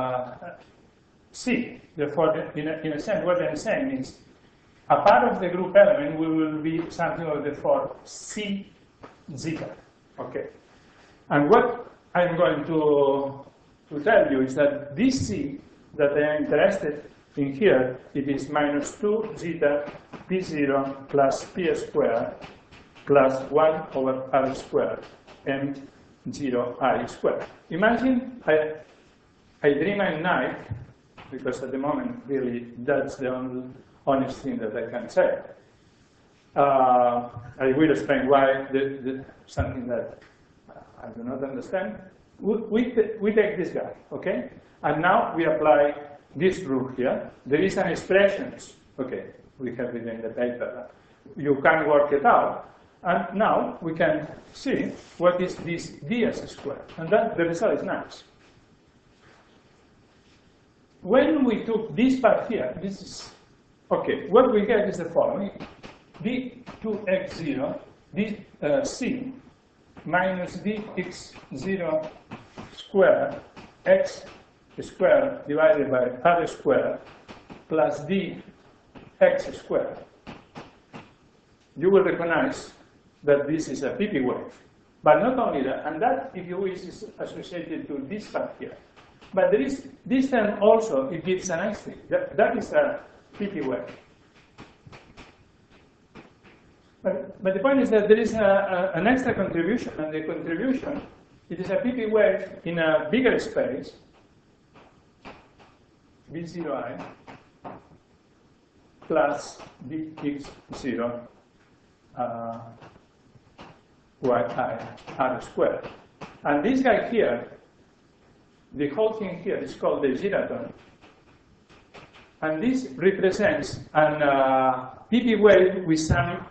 C, therefore, in a sense, what I'm saying is a part of the group element will be something of the form C zeta. Okay. And what I'm going to tell you is that this C that I am interested in here, it is minus 2 zeta P0 plus P squared plus 1 over R squared and 0 I squared. Imagine I dream at night, because at the moment, really, that's the only honest thing that I can say. I will explain why something that I do not understand. We take this guy, okay? And now we apply this rule here. There is an expression, okay, we have it in the paper. You can work it out. And now we can see what is this ds squared. And then the result is nice. When we took this part here, this is, okay, what we get is the following. d2x0, c minus dx0 squared, x squared divided by r squared plus dx squared. You will recognize that this is a PP wave. But not only that, and that, if you wish, is associated to this part here. But there is this term also, it gives a nice thing. That is a PP wave. But the point is that there is an extra contribution, and the contribution, it is a PP wave in a bigger space, B0i, plus dx0 yi r squared. And this guy here, the whole thing here is called the giraton. And this represents an PP wave with some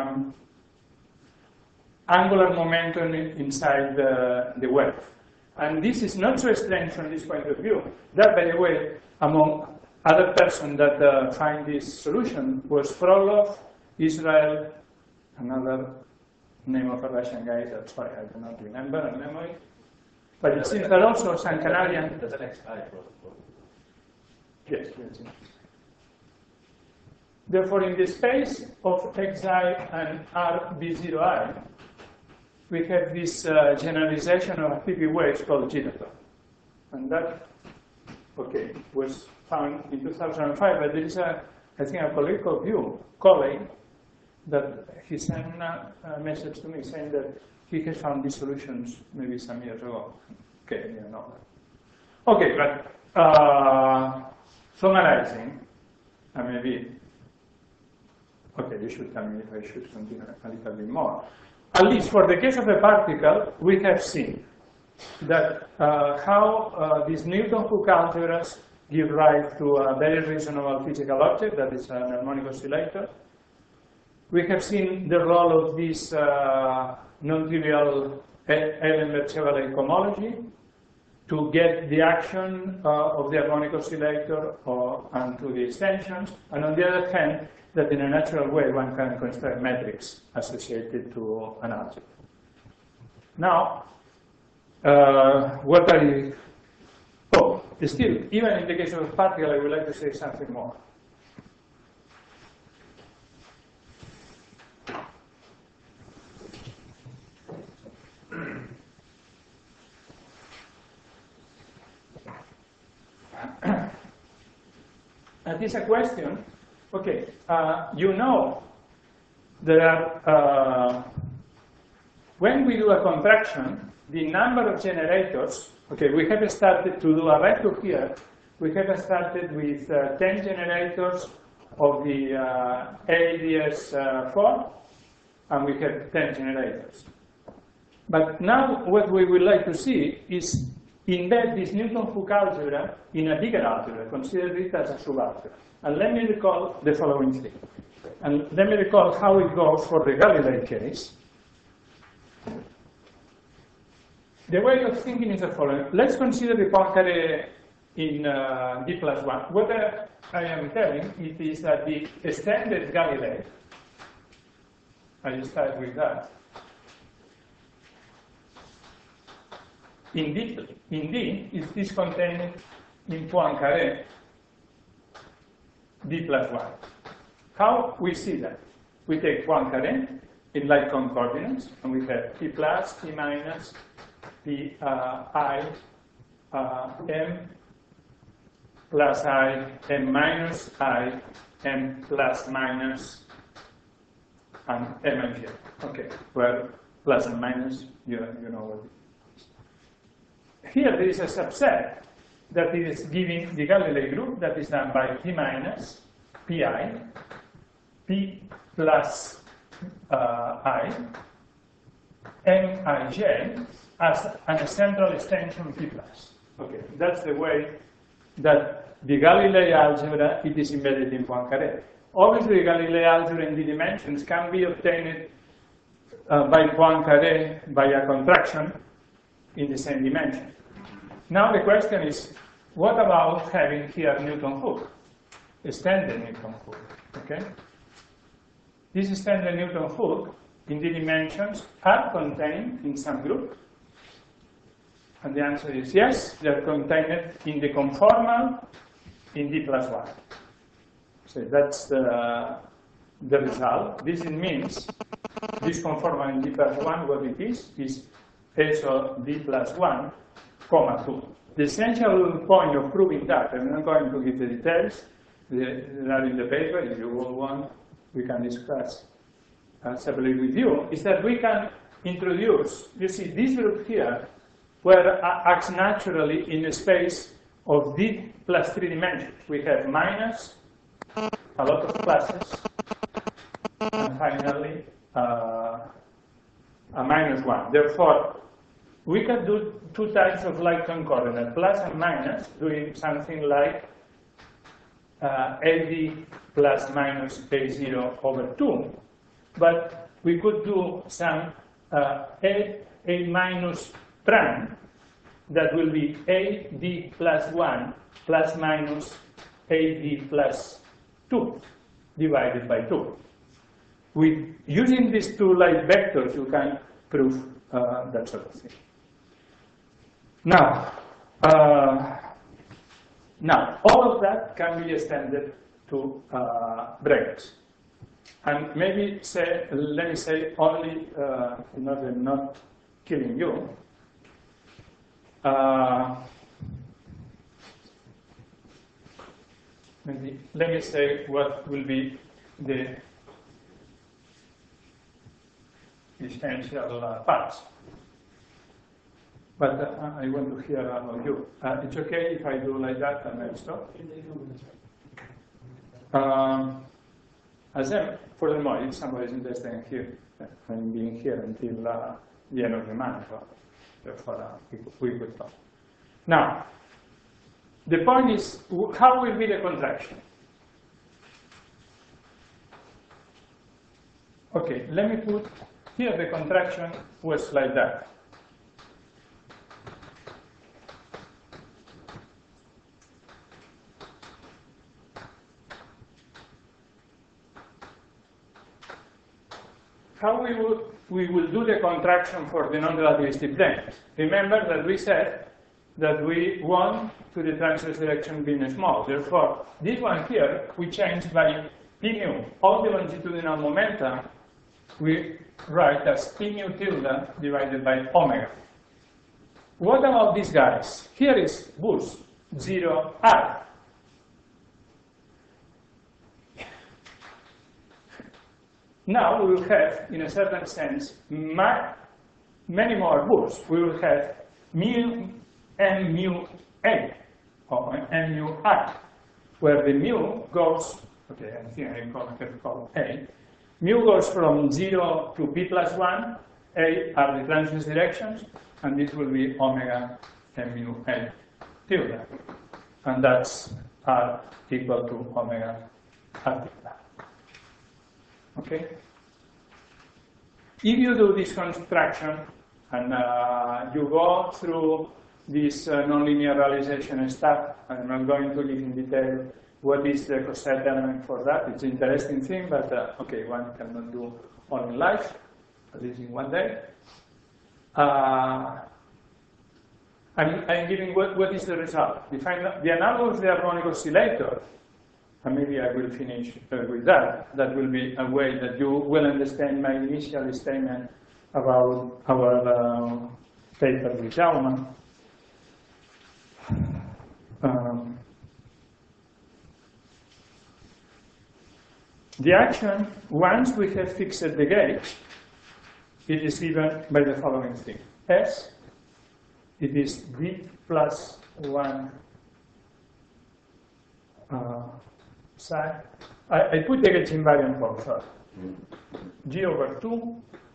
angular momentum inside the wave. And this is not so strange from this point of view. That, by the way, among other persons that find this solution was Frolov, Israel, another name of a Russian guy that, sorry, I do not remember in memory. But it seems that also some Canadian. That's an XI. Yes, yes. Therefore, in the space of xi and rb0i, we have this generalization of PP waves called giraton. And that, okay, was found in 2005, but there is I think, a political view, colleague, that he sent a message to me saying that he has found these solutions maybe some years ago. Okay, you know. Okay, but summarizing, and maybe, okay, you should tell me if I should continue a little bit more. At least for the case of a particle, we have seen that how these Newton Hooke algebras give rise to a very reasonable physical object, that is an harmonic oscillator. We have seen the role of this non-trivial Eilenberg-Chevalley cohomology to get the action of the harmonic oscillator and to the extensions. And on the other hand, that in a natural way one can construct metrics associated to an object. Now, what I, oh, still, even in the case of a particle, I would like to say something more. And it's a question, okay, you know there are, when we do a contraction, the number of generators Okay, we have started to do a right to here. We have started with 10 generators of the ADS4, and we have 10 generators. But now what we would like to see is embed this Newton-Hooke algebra in a bigger algebra, consider it as a subalgebra. And let me recall the following thing. And let me recall how it goes for the Galilei case. The way of thinking is the following. Let's consider the Poincare in D plus 1. What I am telling it is that the extended Galilei, I start with that, indeed it is contained in Poincare D plus 1. How we see that? We take Poincare in like concordance, and we have P plus, P minus, P I, M plus I, M minus I, M plus minus, and M and J. Okay, well, plus and minus, you know what it is. Here there is a subset that is giving the Galilei group that is done by P minus, Pi, P plus I, Mij as a central extension P plus. Okay, that's the way that the Galilei algebra it is embedded in Poincare. Obviously, the Galilei algebra in the dimensions can be obtained by Poincare by a contraction in the same dimension. Now the question is, what about having here Newton-Hooke, extended Newton-Hooke? Okay, this extended Newton-Hooke in the dimensions are contained in some group. And the answer is yes, they are contained in the conformal in D plus 1. So that's the result. This means this conformal in D plus 1, what it is ESO D plus 1, comma 2. The essential point of proving that, I'm not going to give the details, they are in the paper. If you all want, we can discuss separately with you, is that we can introduce, you see, this group here, where acts naturally in a space of D plus 3 dimensions. We have minus, a lot of pluses, and finally a minus 1. Therefore, we can do two types of like concordant, plus and minus, doing something like AD plus minus A0 over 2. But we could do some A minus prime that will be AD plus 1 plus minus AD plus 2 divided by 2. With using these two light vectors, you can prove that sort of thing. Now, all of that can be extended to brackets. And maybe let me say only, in order not killing you, let me say what will be the essential parts. But I want to hear about you. It's okay if I do like that and I stop? For the moment, if somebody is interested in here, I'm being here until the end of the month, therefore we could talk. Now, the point is, how will be the contraction? Okay, let me put here the contraction was like that. How we will do the contraction for the non-relativistic plane? Remember that we said that we want to the transverse direction being small. Therefore, this one here we change by p mu. All the longitudinal momenta we write as p mu tilde divided by omega. What about these guys? Here is boost 0 r. Now we will have, in a certain sense, many more boosts. We will have mu M mu A, or M mu I, where the mu goes, okay, I think I have called A. Mu goes from 0 to p plus 1, A are the transience directions, and this will be omega M mu A tilde. And that's R equal to omega R tilde. Okay? If you do this construction, and you go through this nonlinear realization stuff, I'm not going to give in detail what is the coset element for that. It's an interesting thing, but okay, one cannot do all in life, at least in one day. I'm giving what is the result. Define the analogous of the harmonic oscillator, and maybe I will finish with that. That will be a way that you will understand my initial statement about our paper with Jaume. The action, once we have fixed the gauge, it is given by the following thing. S, it is d plus 1 psi. I put the gauge invariant form first. G over 2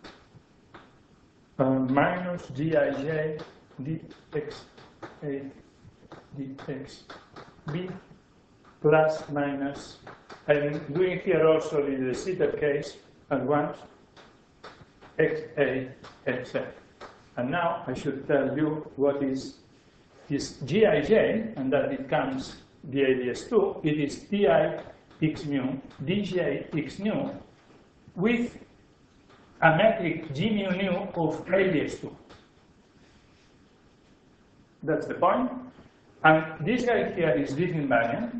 minus gij dx a dx b plus minus. I'm doing here also the zeta case at once, xa, xa. And now I should tell you what is this gij, and that it comes dAds2, it is di x mu, dj x mu, with a metric g mu nu of ADS2. That's the point. And this guy here is this invariant.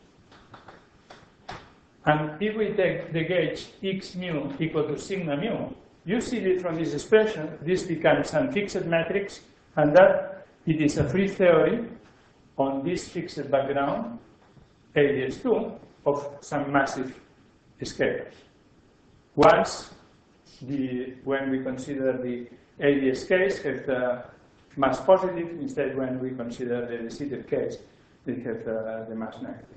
And if we take the gauge x mu equal to sigma mu, you see that from this expression, this becomes some fixed matrix, and that it is a free theory on this fixed background, ADS2, of some massive scalars. Once, when we consider the ADS case, have the mass positive, instead when we consider the seated case, they have the mass negative.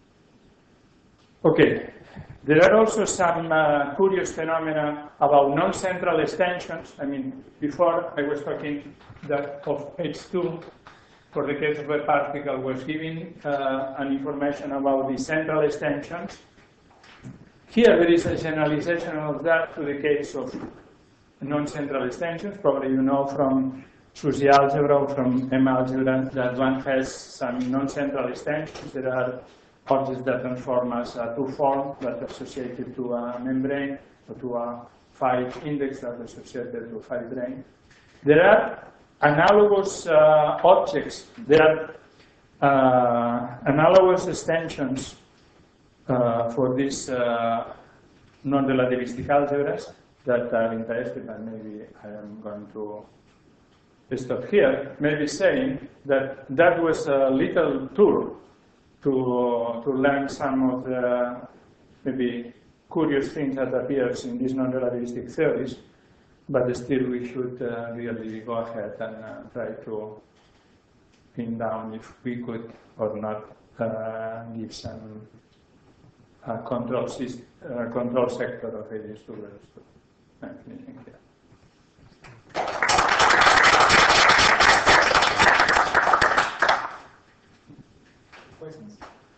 Okay, there are also some curious phenomena about non-central extensions. I mean, before I was talking that of H2, for the case of a particle, was giving an information about the central extensions. Here there is a generalization of that to the case of non-central extensions. Probably you know from SUSY algebra or from M algebra that one has some non-central extensions. There are objects that transform as a two-form that are associated to a membrane or to a phi index that are associated to a phi brane. There are analogous objects. There are analogous extensions for these non-relativistic algebras that are interested, and maybe I am going to stop here, maybe saying that that was a little tour to learn some of the maybe curious things that appears in these non-relativistic theories, but still we should really go ahead and try to pin down if we could or not give some control sector of ADS2. I'm finishing here. Questions?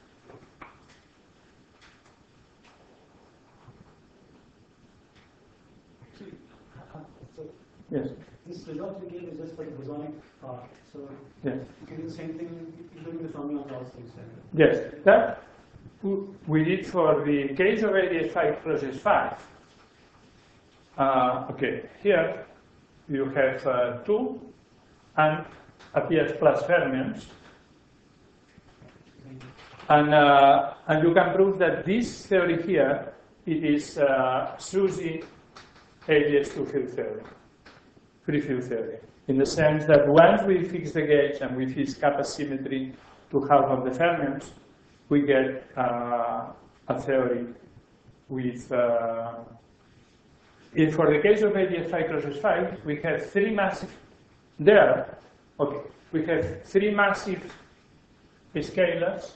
So Yes. this result we gave is just for the bosonic part. So Yes. you can do the same thing, including the fermions also. Yes. That we did for the case of ADS5 process 5. Okay. Here you have 2 and appears plus fermions. And you can prove that this theory here, it is SUSY ADS2 field theory, free field theory, in the sense that once we fix the gauge and we fix kappa symmetry to half of the fermions, we get a theory with, for the case of ADS5 process 5, we have 3 massive there. Okay, we have 3 massive scalars,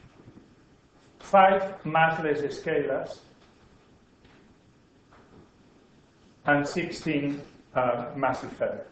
5 massless scalars, and 16 massive feathers.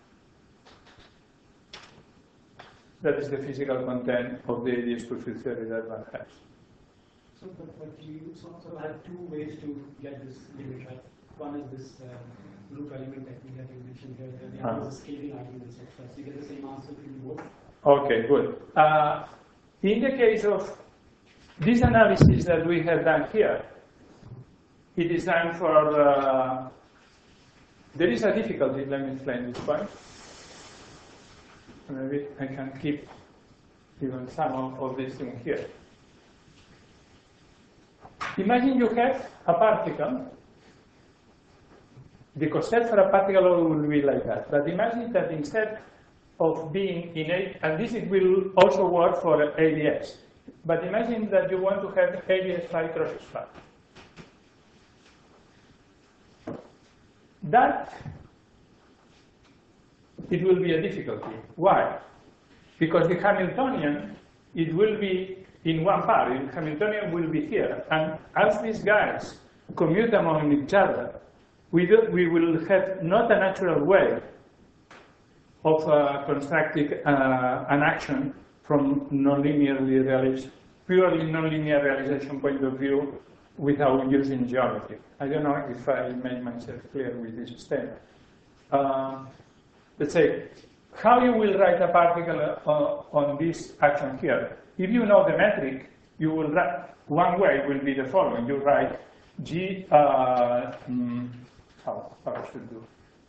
That is the physical content of the ideal field theory that one has. So, but you also have 2 ways to get this limit, right? One is this group element technique that you mentioned here, the other is scaling argument, etc. So you get the same answer from both. Okay, good. In the case of this analysis that we have done here, it is done for, there is a difficulty, let me explain this point. Maybe I can keep even some of these things here. Imagine you have a particle. The coset for a particle will be like that. But imagine that instead of being in and this will also work for ADS. But imagine that you want to have ADS phi crosses phi. That, it will be a difficulty. Why? Because the Hamiltonian, it will be in one part. The Hamiltonian will be here. And as these guys commute among each other, we will have not a natural way of constructing an action from purely nonlinear realization point of view without using geometry. I don't know if I made myself clear with this statement. Let's say, how you will write a particle on this action here. If you know the metric, you will write, one way will be the following. You write G, how I should do,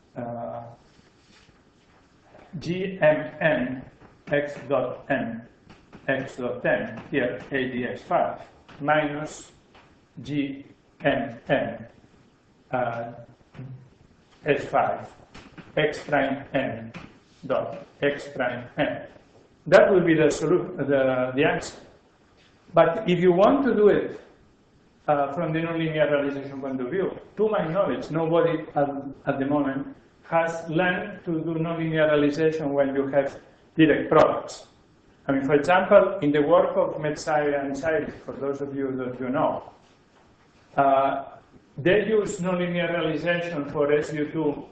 GMN x dot n here ADS 5 minus GMN S5 x prime n dot x prime n. That will be the solution, the answer. But if you want to do it from the nonlinear realization point of view, to my knowledge, nobody at the moment has learned to do nonlinear realization when you have direct products. I mean, for example, in the work of Metzai and Sairi, for those of you that you know, they use nonlinear realization for SU2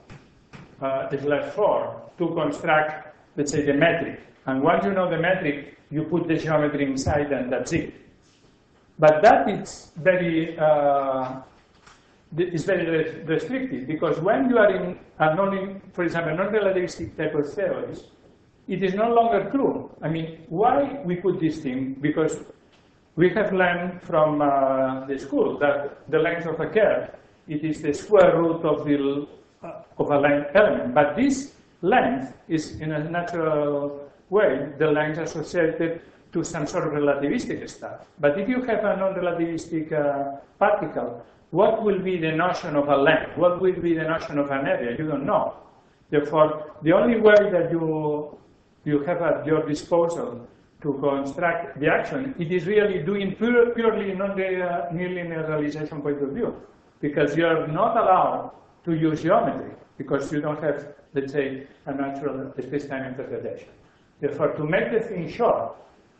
/4 to construct, let's say, the metric. And once you know the metric, you put the geometry inside and that's it. But that is very restrictive, because when you are in for example, non-relativistic type of theories, it is no longer true. I mean, why we put this thing? Because we have learned from the school that the length of a curve, it is the square root of a length element. But this length is, in a natural way, the length associated to some sort of relativistic stuff. But if you have a non-relativistic particle, what will be the notion of a length? What will be the notion of an area? You don't know. Therefore, the only way that you have at your disposal to construct the action, it is really doing purely non-linear realization point of view, because you are not allowed to use geometry, because you don't have, let's say, a natural space-time interpretation. Therefore, to make the thing short,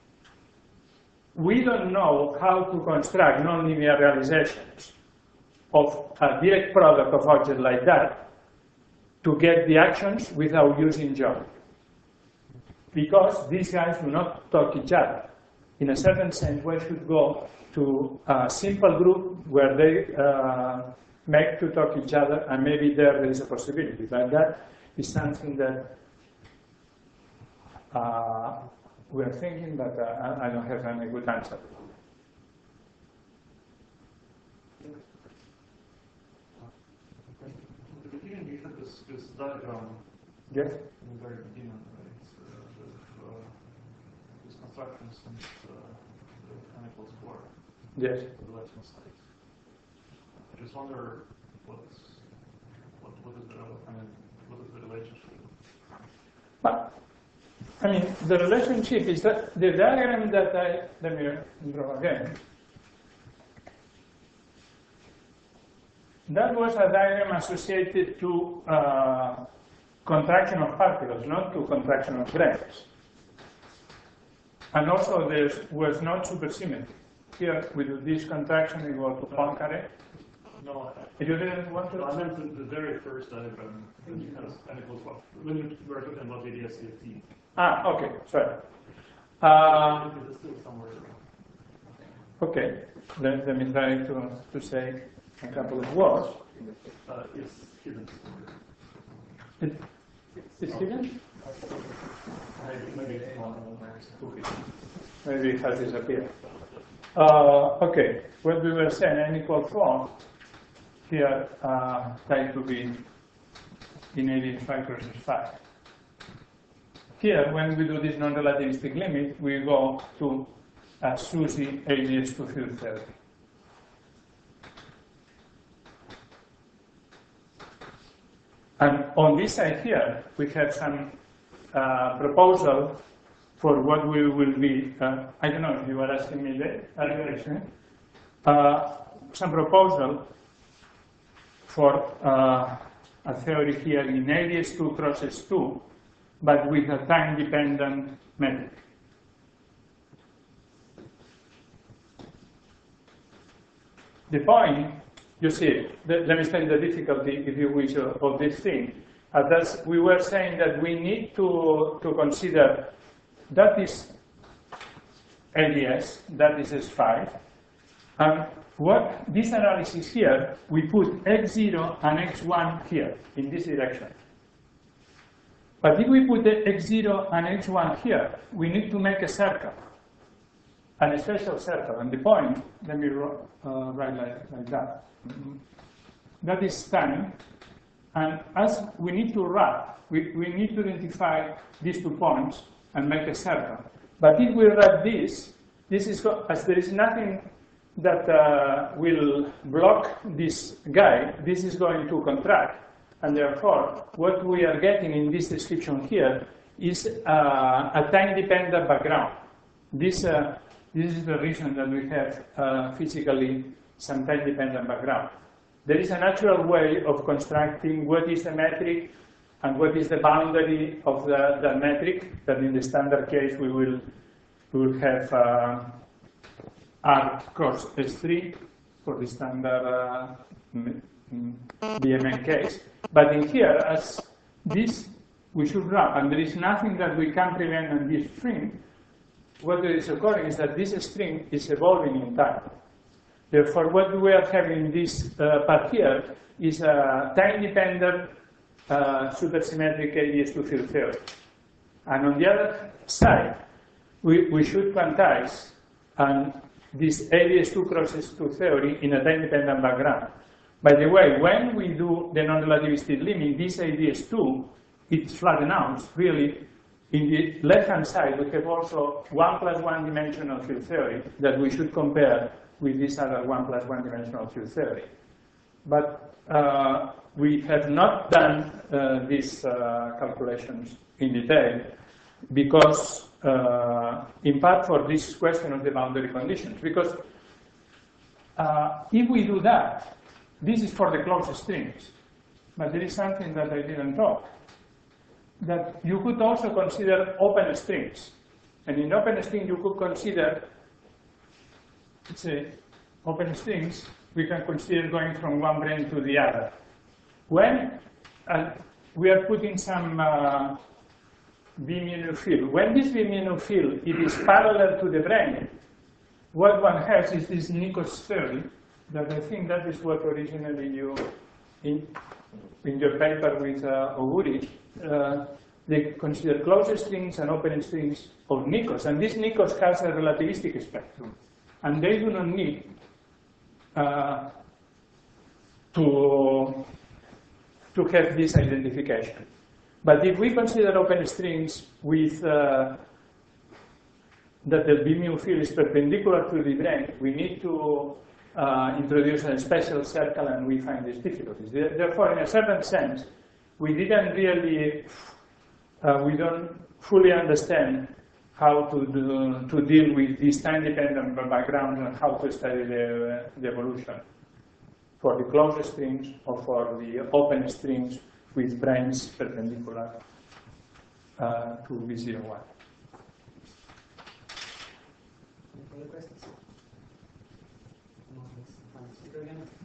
we don't know how to construct nonlinear realizations of a direct product of objects like that to get the actions without using geometry. Because these guys do not talk each other. In a certain sense, we should go to a simple group where they make to talk each other, and maybe there is a possibility. But that is something that we are thinking, but I don't have any good answer. At the beginning, you had this diagram. Yes? In the very beginning, right? This construction since the n equals 4. Yes. To the left-hand side. I just wonder what is the relationship? But, I mean, the relationship is that the diagram that let me draw again. That was a diagram associated to contraction of particles, not to contraction of grains. And also there was no supersymmetry. Here, with this contraction, we go to Poincaré. No, You didn't want to? I meant the very first diagram, when you when you were talking about the ADS-CFT. Ah, okay, sorry. It's still somewhere around. Okay, let me try to say a couple of words. It's hidden. It's hidden? Maybe Maybe it has disappeared. Okay, what we were saying, n equal 4, here type to be in 85 versus 5. Here, when we do this non-relativistic limit, we go to a SUSY ADS2 field theory. And on this side here, we have some proposal for what we will be, I don't know if you were asking me that, some proposal for a theory here in ADS2 crosses 2, but with a time-dependent metric. The point, you see, let me explain the difficulty, if you wish, of this thing. That's, we were saying that we need to consider that is ADS, that is S5, and what this analysis here, we put x0 and x1 here, in this direction. But if we put the x0 and x1 here, we need to make a circle, and a special circle. And the point, let me write like that. That is time. And as we need to wrap, we need to identify these 2 points and make a circle. But if we wrap this is, as there is nothing that will block this guy, this is going to contract. And therefore, what we are getting in this description here is a time-dependent background. This is the reason that we have physically some time-dependent background. There is a natural way of constructing what is the metric and what is the boundary of the metric, that in the standard case we will have R cross S3 for the standard BMN case. But in here, as this, we should wrap, and there is nothing that we can prevent on this string. What is occurring is that this string is evolving in time. Therefore, what we are having in this part here is a time-dependent supersymmetric ADS2 field theory. And on the other side, we should quantize this ADS2 crosses 2 theory in a time-dependent background. By the way, when we do the non-relativistic limit, this ADS2, it's flattened out. Really, in the left-hand side, we have also 1 + 1 dimensional field theory that we should compare with this other 1 + 1 dimensional field theory. But we have not done these calculations in detail because, in part, for this question of the boundary conditions. Because if we do that, this is for the closed strings. But there is something that I didn't talk. That you could also consider open strings. And in open strings, you could consider, let's say, open strings, we can consider going from one brain to the other. When we are putting some B-mu field, when this B-mu field it is parallel to the brain, what one has is this Nikos theory, that I think that is what originally you, in your paper with Oguri, they consider closed strings and open strings of Nikos. And this Nikos has a relativistic spectrum. And they do not need to have this identification. But if we consider open strings with that the B-mu field is perpendicular to the brain, we need to introduce a special circle, and we find these difficulties. Therefore, in a certain sense, we didn't really, we don't fully understand how to deal with this time-dependent background and how to study the evolution for the closed strings or for the open strings with branes perpendicular to V01. Any further questions? No, let's find the speaker again.